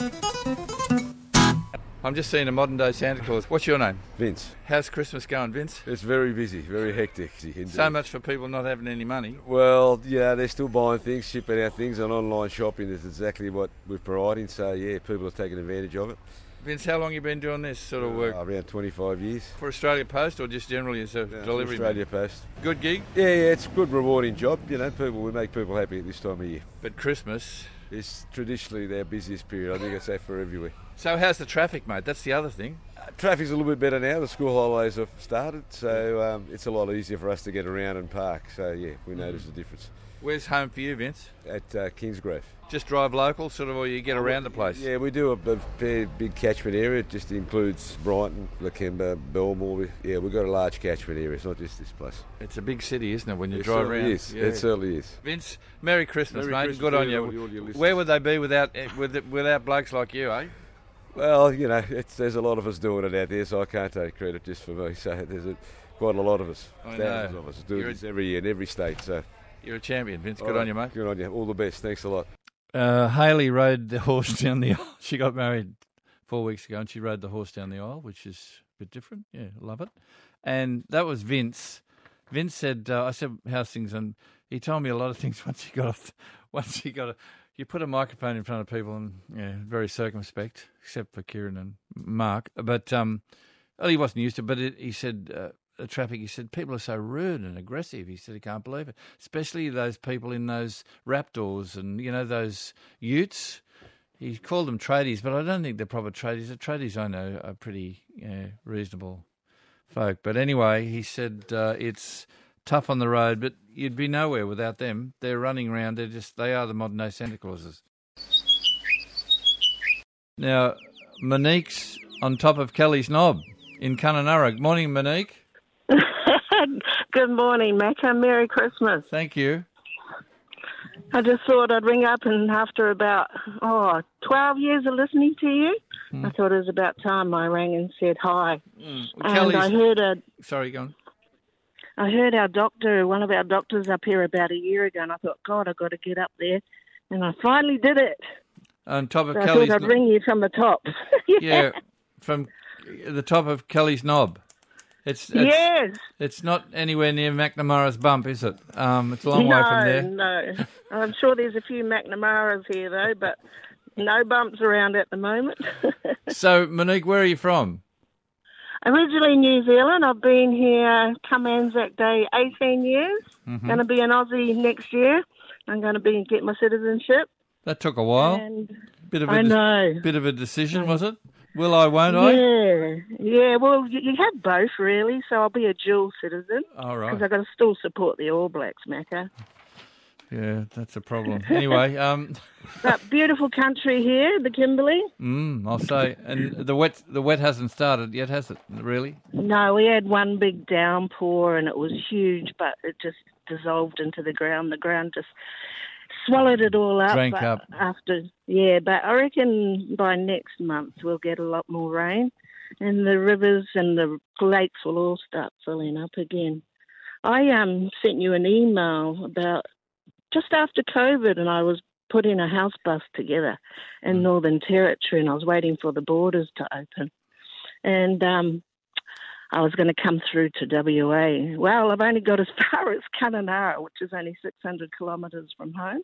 I'm just seeing a modern day Santa Claus. What's your name? Vince. How's Christmas going, Vince? It's very busy, very hectic. Indeed. So much for people not having any money. Well, yeah, they're still buying things, shipping out things, and online shopping is exactly what we're providing. So, yeah, people are taking advantage of it. Vince, how long you been doing this sort of work? Uh, around twenty-five years. For Australia Post or just generally as a Yeah, delivery Australia man? Post. Good gig? Yeah, yeah, it's a good, rewarding job. You know, people we make people happy at this time of year. But Christmas is traditionally their busiest period. I think it's that for everywhere. So how's the traffic, mate? That's the other thing. Uh, traffic's a little bit better now. The school holidays have started, so um, it's a lot easier for us to get around and park. So yeah, we notice the difference. Where's home for you, Vince? At uh, Kingsgrove. Just drive local, sort of, or you get around the place? Yeah, we do a, a fair big catchment area. It just includes Brighton, Lakemba, Belmore. Yeah, we've got a large catchment area. It's not just this place. It's a big city, isn't it, when you It drive certainly around? is. It certainly is. Vince, Merry Christmas, Merry mate. Christmas Good to on you you. and all your listeners. Where would they be without eh, with, without blokes like you, eh? Well, you know, it's, there's a lot of us doing it out there, so I can't take credit just for me. So there's a quite a lot of us, I thousands know. of us do You're this every year in every state. So You're a champion, Vince. All Good right. on you, mate. Good on you. All the best. Thanks a lot. Uh, Hayley rode the horse down the aisle. She got married four weeks ago, and she rode the horse down the aisle, which is a bit different. Yeah, love it. And that was Vince. Vince said, uh, I said, how's things? And he told me a lot of things once he got off. Once he got, a, you put a microphone in front of people, and yeah, very circumspect, except for Kieran and Mark. But um, well, he wasn't used to it. But it, he said, uh, the traffic. He said people are so rude and aggressive. He said he can't believe it, especially those people in those Raptors and you know those Utes. He called them tradies, but I don't think they're proper tradies. The tradies I know are pretty yeah, reasonable folk. But anyway, he said uh, it's tough on the road, but you'd be nowhere without them. They're running around. They're just they are the modern day Santa Clauses. Now, Monique's on top of Kelly's Knob in Kununurra. Morning, Monique. Good morning, Macca. Merry Christmas. Thank you. I just thought I'd ring up, and after about, oh, twelve years of listening to you, Mm. I thought it was about time I rang and said hi. Mm. And Kelly's... I heard a, Sorry, go on. I heard our doctor, one of our doctors up here about a year ago, and I thought, God, I've got to get up there. And I finally did it. On top of So I Kelly's thought I'd Knob. ring you from the top. Yeah, from the top of Kelly's Knob. It's, it's Yes. It's not anywhere near McNamara's Bump, is it? Um, it's a long no, way from there. No, I'm sure there's a few McNamaras here, though, but no bumps around at the moment. So, Monique, where are you from? Originally New Zealand. I've been here come Anzac Day eighteen years. Mhm. Going to be an Aussie next year. I'm going to be get my citizenship. That took a while. And Bit of a I de- know. Bit of a decision, was it? Will I, won't I? Yeah, yeah. Well, you, you have both, really. So I'll be a dual citizen. All right. Because I've got to still support the All Blacks, Macca. Yeah, that's a problem. Anyway, um, But beautiful country here, the Kimberley. mm, I'll say, and the wet the wet hasn't started yet, has it? Really? No, we had one big downpour and it was huge, but it just dissolved into the ground. The ground just swallowed it all up. Drank but up. After, yeah, but I reckon by next month we'll get a lot more rain and the rivers and the lakes will all start filling up again. I um sent you an email about just after COVID, and I was putting a house bus together in Northern Territory, and I was waiting for the borders to open. And um, I was going to come through to W A. Well, I've only got as far as Kununurra, which is only six hundred kilometres from home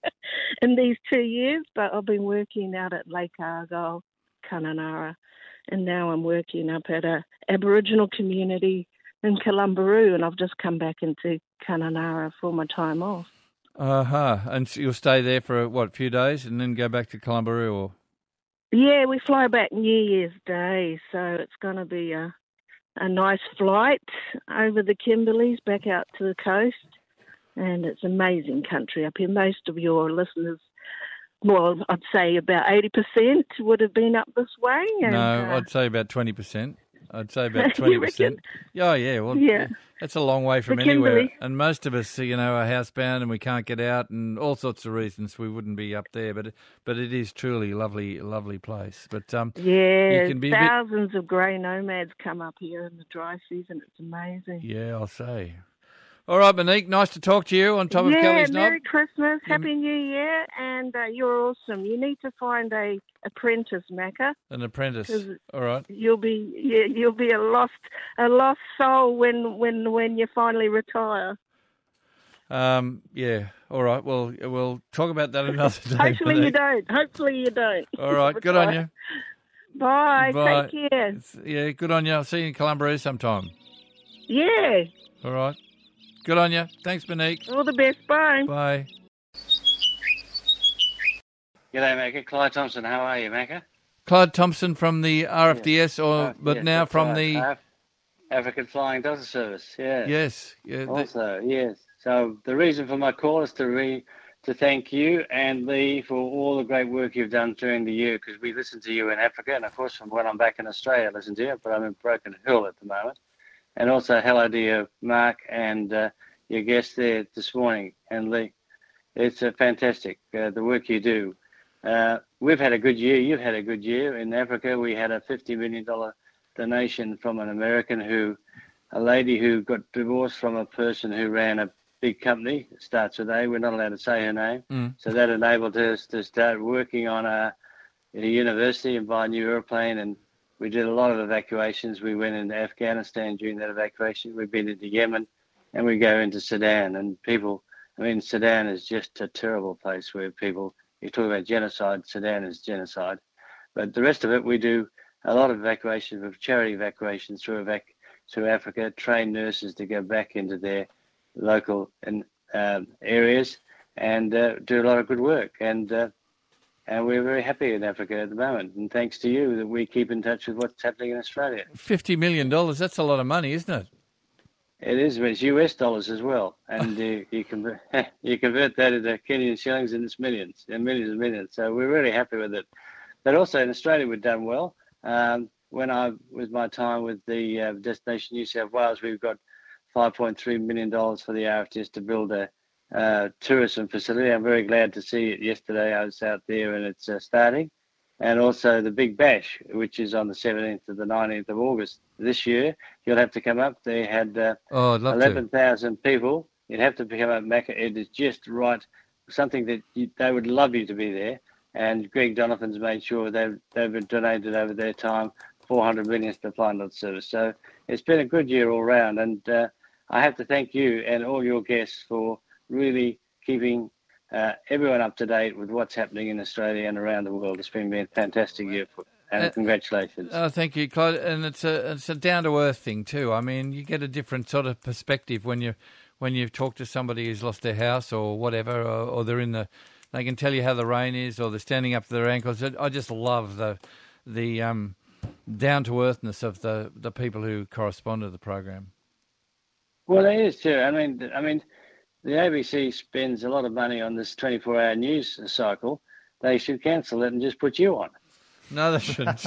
in these two years, but I've been working out at Lake Argyle, Kununurra, and now I'm working up at a Aboriginal community in Kalumburu, and I've just come back into Kununurra for my time off. Uh-huh. And so you'll stay there for, what, a few days and then go back to Kalumburu or... Yeah, we fly back New Year's Day, so it's going to be a, a nice flight over the Kimberleys back out to the coast. And it's amazing country up here. Most of your listeners, well, I'd say about eighty percent would have been up this way. And, No, uh, I'd say about twenty percent. I'd say about You twenty percent. Oh, yeah. Well, Yeah. that's a long way from The anywhere. Kimberley. And most of us, you know, are housebound and we can't get out and all sorts of reasons we wouldn't be up there. But but it is truly a lovely, lovely place. But um, yeah, you can be a bit, thousands of grey nomads come up here in the dry season. It's amazing. yeah, I'll say. All right, Monique, nice to talk to you on top yeah, of Kelly's Knob. Merry Christmas, Happy New Year, and uh, you're awesome. You need to find a apprentice, Macca. An apprentice. 'Cause All right. You'll be yeah, you'll be a lost a lost soul when when when you finally retire. Um, yeah. All right. Well, we'll talk about that another day. Hopefully you Monique. don't. Hopefully you don't. All right. Good on you. Bye. Bye. Take care. Yeah, good on you. I'll see you in Kalumburu sometime. Yeah. All right. Good on you. Thanks, Monique. All the best. Bye. Bye. G'day, Macca. Clyde Thompson. How are you, Macca? Clyde Thompson from the R F D S, or Uh, but yes, now that's from right. the Af- African Flying Doctor Service. Yeah. yes, yeah, the- Also, yes. So the reason for my call is to re to thank you and Lee for all the great work you've done during the year, because we listen to you in Africa, and of course from when I'm back in Australia, I listen to you, but I'm in Broken Hill at the moment. And also hello to you, Mark, and uh, your guest there this morning, and Lee. It's uh, fantastic, uh, the work you do. Uh, we've had a good year. You've had a good year. In Africa, we had a fifty million dollars donation from an American who a lady who got divorced from a person who ran a big company. It starts with A. We're not allowed to say her name. Mm. So that enabled us to start working on a, a university and buy a new airplane. And we did a lot of evacuations. We went into Afghanistan during that evacuation. We've been into Yemen, and we go into Sudan. And people, I mean, Sudan is just a terrible place where people, you talk about genocide, Sudan is genocide. But the rest of it, we do a lot of evacuations, of charity evacuations through, evac through Africa, train nurses to go back into their local and um, areas and uh, do a lot of good work. And uh, and we're very happy in Africa at the moment. And thanks to you that we keep in touch with what's happening in Australia. fifty million dollars, that's a lot of money, isn't it? It is, but it's U S dollars as well. And uh, you, convert, you convert that into Kenyan shillings and it's millions and millions and millions. So we're really happy with it. But also in Australia, we've done well. Um, when I was my time with the uh, Destination New South Wales, we've got five point three million dollars for the R F T S to build a uh, tourism facility. I'm very glad to see it yesterday. I was out there and it's uh, starting. And also the Big Bash, which is on the seventeenth to the nineteenth of August this year. You'll have to come up. They had uh, oh, I'd love eleven thousand people. You'd have to come up, Macca. It is just right, something that you, they would love you to be there. And Greg Donovan's made sure they've, they've donated over their time four hundred million dollars to Flying Dot Service. So it's been a good year all round. And uh, I have to thank you and all your guests for really keeping uh, everyone up to date with what's happening in Australia and around the world. It's been a fantastic year, for, and uh, congratulations. Oh, thank you, Claude. And it's a it's a down to earth thing too. I mean, you get a different sort of perspective when you when you talk to somebody who's lost their house or whatever, or, or they're in the. They can tell you how the rain is, or they're standing up to their ankles. I just love the the um, down to earthness of the, the people who correspond to the program. Well, it is too. I mean, I mean, the A B C spends a lot of money on this twenty-four hour news cycle. They should cancel it and just put you on. No, they shouldn't.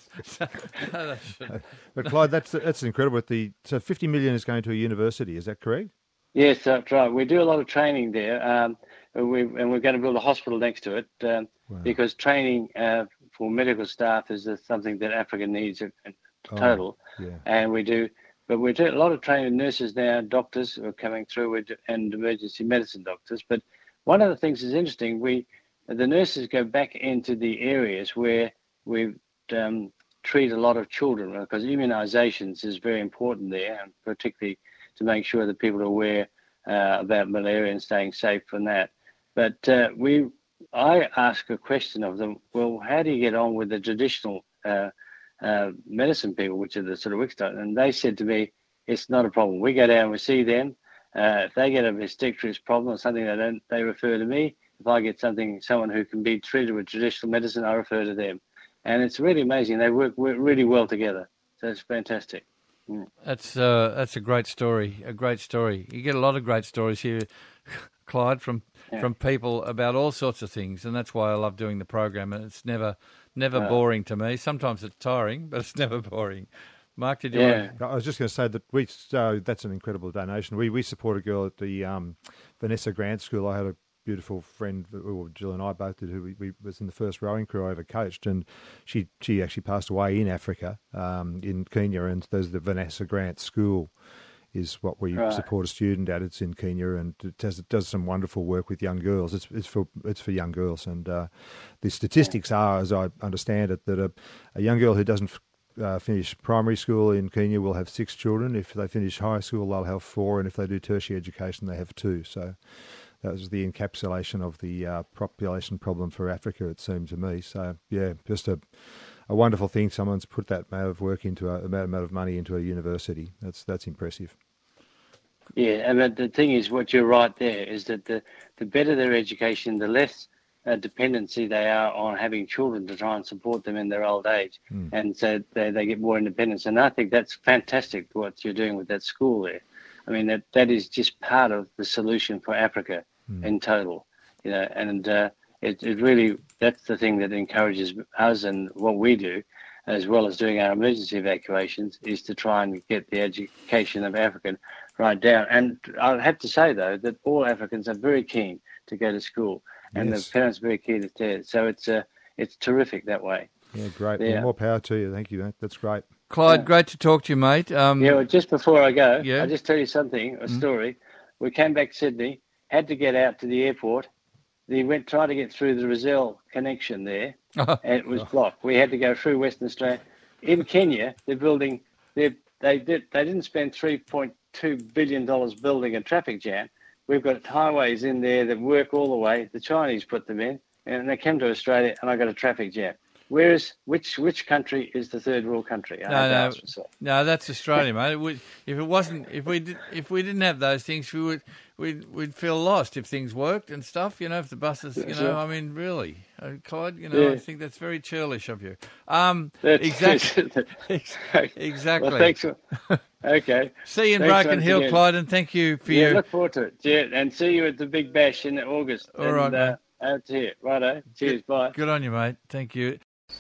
no, they shouldn't. But Clyde, that's that's incredible. The so fifty million is going to a university. Is that correct? Yes, that's right. We do a lot of training there. Um, we and we're going to build a hospital next to it um, wow. because training uh, for medical staff is something that Africa needs in total. Oh, yeah. And we do. But we do a lot of training nurses now, doctors who are coming through, and emergency medicine doctors. But one of the things is interesting. We, the nurses go back into the areas where we um, treat a lot of children, because immunisations is very important there, and particularly to make sure that people are aware uh, about malaria and staying safe from that. But uh, we, I ask a question of them. Well, how do you get on with the traditional Uh, Uh, medicine people, which are the sort of Wickstock, and they said to me, it's not a problem. We go down and we see them. Uh, if they get a vestibular problem or something, they don't, they refer to me. If I get something, someone who can be treated with traditional medicine, I refer to them. And it's really amazing. They work, work really well together. So it's fantastic. Mm. That's uh, that's a great story. A great story. You get a lot of great stories here, Clyde, from Yeah. from people about all sorts of things, and that's why I love doing the program. And it's never never Uh, boring to me. Sometimes it's tiring, but it's never boring. Mark, did you? Yeah. Want to... I was just going to say that we uh, that's an incredible donation. We we support a girl at the um, Vanessa Grant School. I had a beautiful friend, or Jill and I both did, who we, we was in the first rowing crew I ever coached, and she she actually passed away in Africa, um, in Kenya, and there's the Vanessa Grant School is what we Right. support a student at. It's in Kenya, and it does, it does some wonderful work with young girls. It's it's for it's for young girls, and uh, the statistics are, as I understand it, that a, a young girl who doesn't uh, finish primary school in Kenya will have six children. If they finish high school, they'll have four, and if they do tertiary education, they have two. So that was the encapsulation of the uh, population problem for Africa, it seemed to me. So yeah, just a a wonderful thing. Someone's put that amount of work into a amount of money into a university. That's that's impressive. Yeah, but the thing is, what you're right there is that the, the better their education, the less uh, dependency they are on having children to try and support them in their old age. Mm. And so they, they get more independence. And I think that's fantastic what you're doing with that school there. I mean, that, that is just part of the solution for Africa mm. in total. You know, and uh, it, it really, that's the thing that encourages us and what we do, as well as doing our emergency evacuations, is to try and get the education of African right down. And I have to say, though, that all Africans are very keen to go to school, and Yes. the parents are very keen to stay. So it's uh, it's terrific that way. Yeah, great. Yeah. Well, more power to you. Thank you. That, that's great. Clyde, Yeah. great to talk to you, mate. Um, Yeah, well, just before I go, Yeah. I'll just tell you something, a Mm. story. We came back to Sydney, had to get out to the airport. We went tried to get through the Rozelle connection there, and it was blocked. We had to go through Western Australia. In Kenya, they're building. They they did they didn't spend three point two billion dollars building a traffic jam. We've got highways in there that work all the way. The Chinese put them in, and they came to Australia, and I got a traffic jam. Whereas, which which country is the third world country? I No, had to no, ask myself. no, that's Australia, mate. It would, if it wasn't, if we did, if we didn't have those things, we would, we'd, we'd feel lost if things worked and stuff. You know, if the buses, you know, Sure. I mean, really, uh, Clyde, you know, Yeah. I think that's very churlish of you. Um, That's- exactly, exactly. Well, thanks. For, okay. See you in Thanks Broken once Hill, again. Clyde, and thank you for yeah, your. look forward to it. Yeah, and see you at the Big Bash in August. All and, right, uh, mate. out here. Righto. Cheers. Bye. Good on you, mate. Thank you.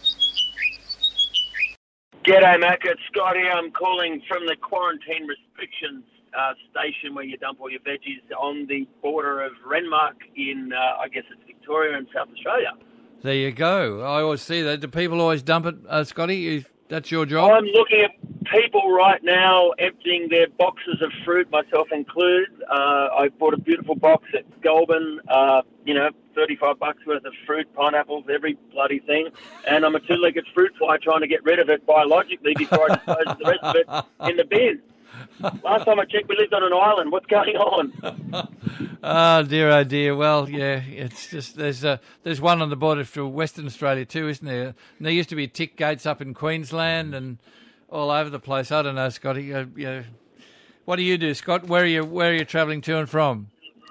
G'day, Mac. It's Scotty. I'm calling from the quarantine restrictions uh, station where you dump all your veggies on the border of Renmark in, uh, I guess it's Victoria and South Australia. There you go. I always see that. Do people always dump it, uh, Scotty? You, that's your job. I'm looking at people right now emptying their boxes of fruit, myself included. Uh, I bought a beautiful box at Goulburn, uh, you know, thirty-five bucks worth of fruit, pineapples, every bloody thing. And I'm a two-legged fruit fly trying to get rid of it biologically before I dispose of the rest of it in the bin. Last time I checked, we lived on an island. What's going on? Oh dear, oh dear. Well, yeah, it's just there's uh, there's one on the border to Western Australia too, isn't there? And there used to be tick gates up in Queensland and all over the place. I don't know, Scotty. Uh, yeah. What do you do, Scott? Where are you? Where are you travelling to and from?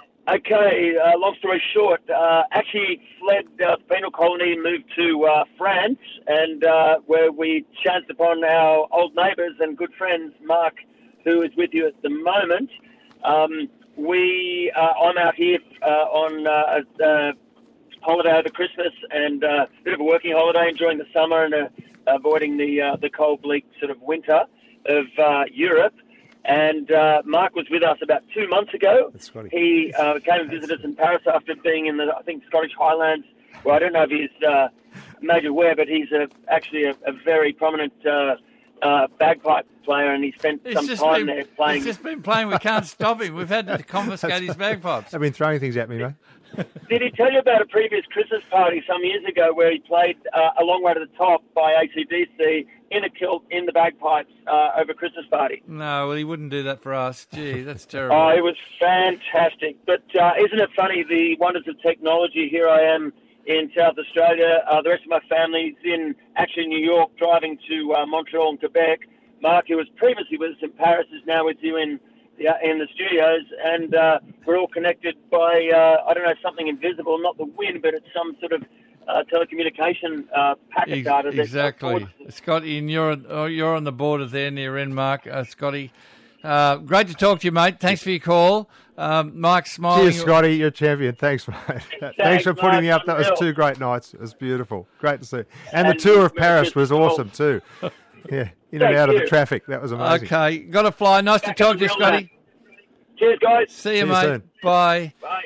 Okay, uh, long story short, uh, actually fled uh, the penal colony and moved to uh, France, and uh, where we chanced upon our old neighbours and good friends, Mark, who is with you at the moment. Um, we, uh, I'm out here uh, on uh, a, a holiday over Christmas and uh, a bit of a working holiday, enjoying the summer and uh, avoiding the uh, the cold, bleak sort of winter of uh, Europe. And uh, Mark was with us about two months ago. He uh, came and visited us in Paris after being in the, I think, Scottish Highlands. Well, I don't know if he's uh, made you aware, but he's a, actually a, a very prominent uh, uh, bagpipe player, and he spent He's some just time been, there playing. He's just been playing. We can't stop him. We've had to confiscate his bagpipes. They've been throwing things at me, mate. Did he tell you about a previous Christmas party some years ago where he played uh, A Long Way to the Top by A C D C in a kilt in the bagpipes uh, over a Christmas party? No, well, he wouldn't do that for us. Gee, that's terrible. Oh, it was fantastic. But uh, isn't it funny, the wonders of technology? Here I am in South Australia. Uh, the rest of my family's in actually New York, driving to uh, Montreal and Quebec. Mark, who was previously with us in Paris, is now with you in the, in the studios, and uh, we're all connected by, uh, I don't know, something invisible, not the wind, but it's some sort of uh, telecommunication uh, packet Ex- data. that- Exactly. Scotty, and you're, oh, you're on the border there near Renmark, uh, Scotty. Uh, great to talk to you, mate. Thanks for your call. Um, Mike's smiling. Cheers, Scotty. You're a champion. Thanks, mate. Thanks for putting Mark. me up. That was Unreal. two great nights. It was beautiful. Great to see. And, And the tour of Merry Paris was Christmas. awesome too. Yeah, in and Thank out of you. the traffic. That was amazing. Okay, got to fly. Nice to Back talk in to you, the Scotty. real Cheers, guys. See you, See you mate. soon. Bye. Bye.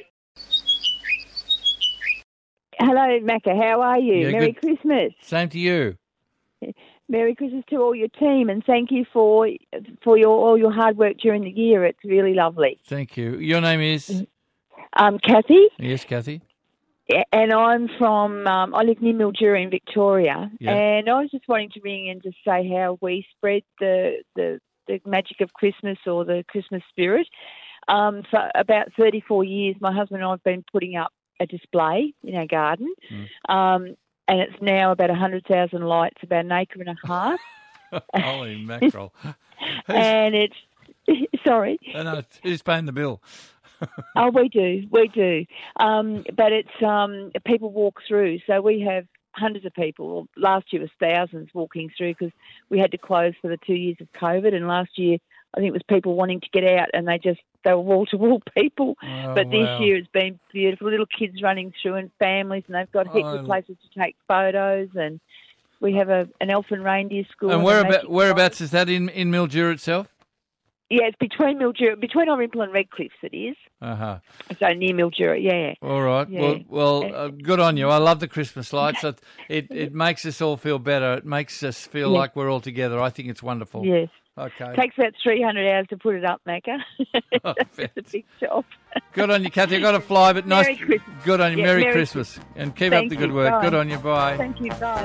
Hello, Macca. How are you? Yeah, Merry good. Christmas. Same to you. Merry Christmas to all your team, and thank you for for your all your hard work during the year. It's really lovely. Thank you. Your name is? Um, Kathy, Yes, Kathy. and I'm from um, I live near Mildura in Victoria, Yeah. and I was just wanting to ring in to say how we spread the the, the magic of Christmas or the Christmas spirit. Um, for about thirty-four years, my husband and I have been putting up a display in our garden. Um, and it's now about one hundred thousand lights, about an acre and a half. Holy mackerel. and it's, sorry. Oh, no, who's paying the bill? Oh, we do, we do. Um, but it's, um, people walk through. So we have hundreds of people. Last year was thousands walking through because we had to close for the two years of COVID. And last year, I think it was people wanting to get out and they just, they were wall-to-wall people. Oh, but this wow. year it's been beautiful. Little kids running through and families, and they've got heaps Oh. of places to take photos. And we have a an elf and reindeer school. And a where about, magic whereabouts is that in, in Mildura itself? Yeah, it's between Mildura, between Orimple and Redcliffe it is. Uh-huh. So near Mildura, yeah. All right. Yeah. Well, well uh, good on you. I love the Christmas lights. It, it it makes us all feel better. It makes us feel Yeah. like we're all together. I think it's wonderful. Yes. Okay. Takes about three hundred hours to put it up, Macca. Oh, it's a big job. Good on you, Kathy. I've got to fly, but nice. Merry Christmas. Good on you. Yeah, Merry, Merry Christmas. And keep Thank up the good you. work. Bye. Good on you. Bye. Thank you. Bye.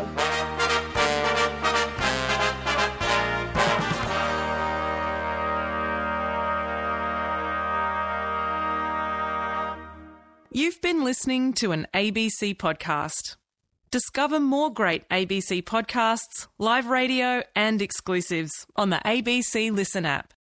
You've been listening to an A B C podcast. Discover more great A B C podcasts, live radio and exclusives on the A B C Listen app.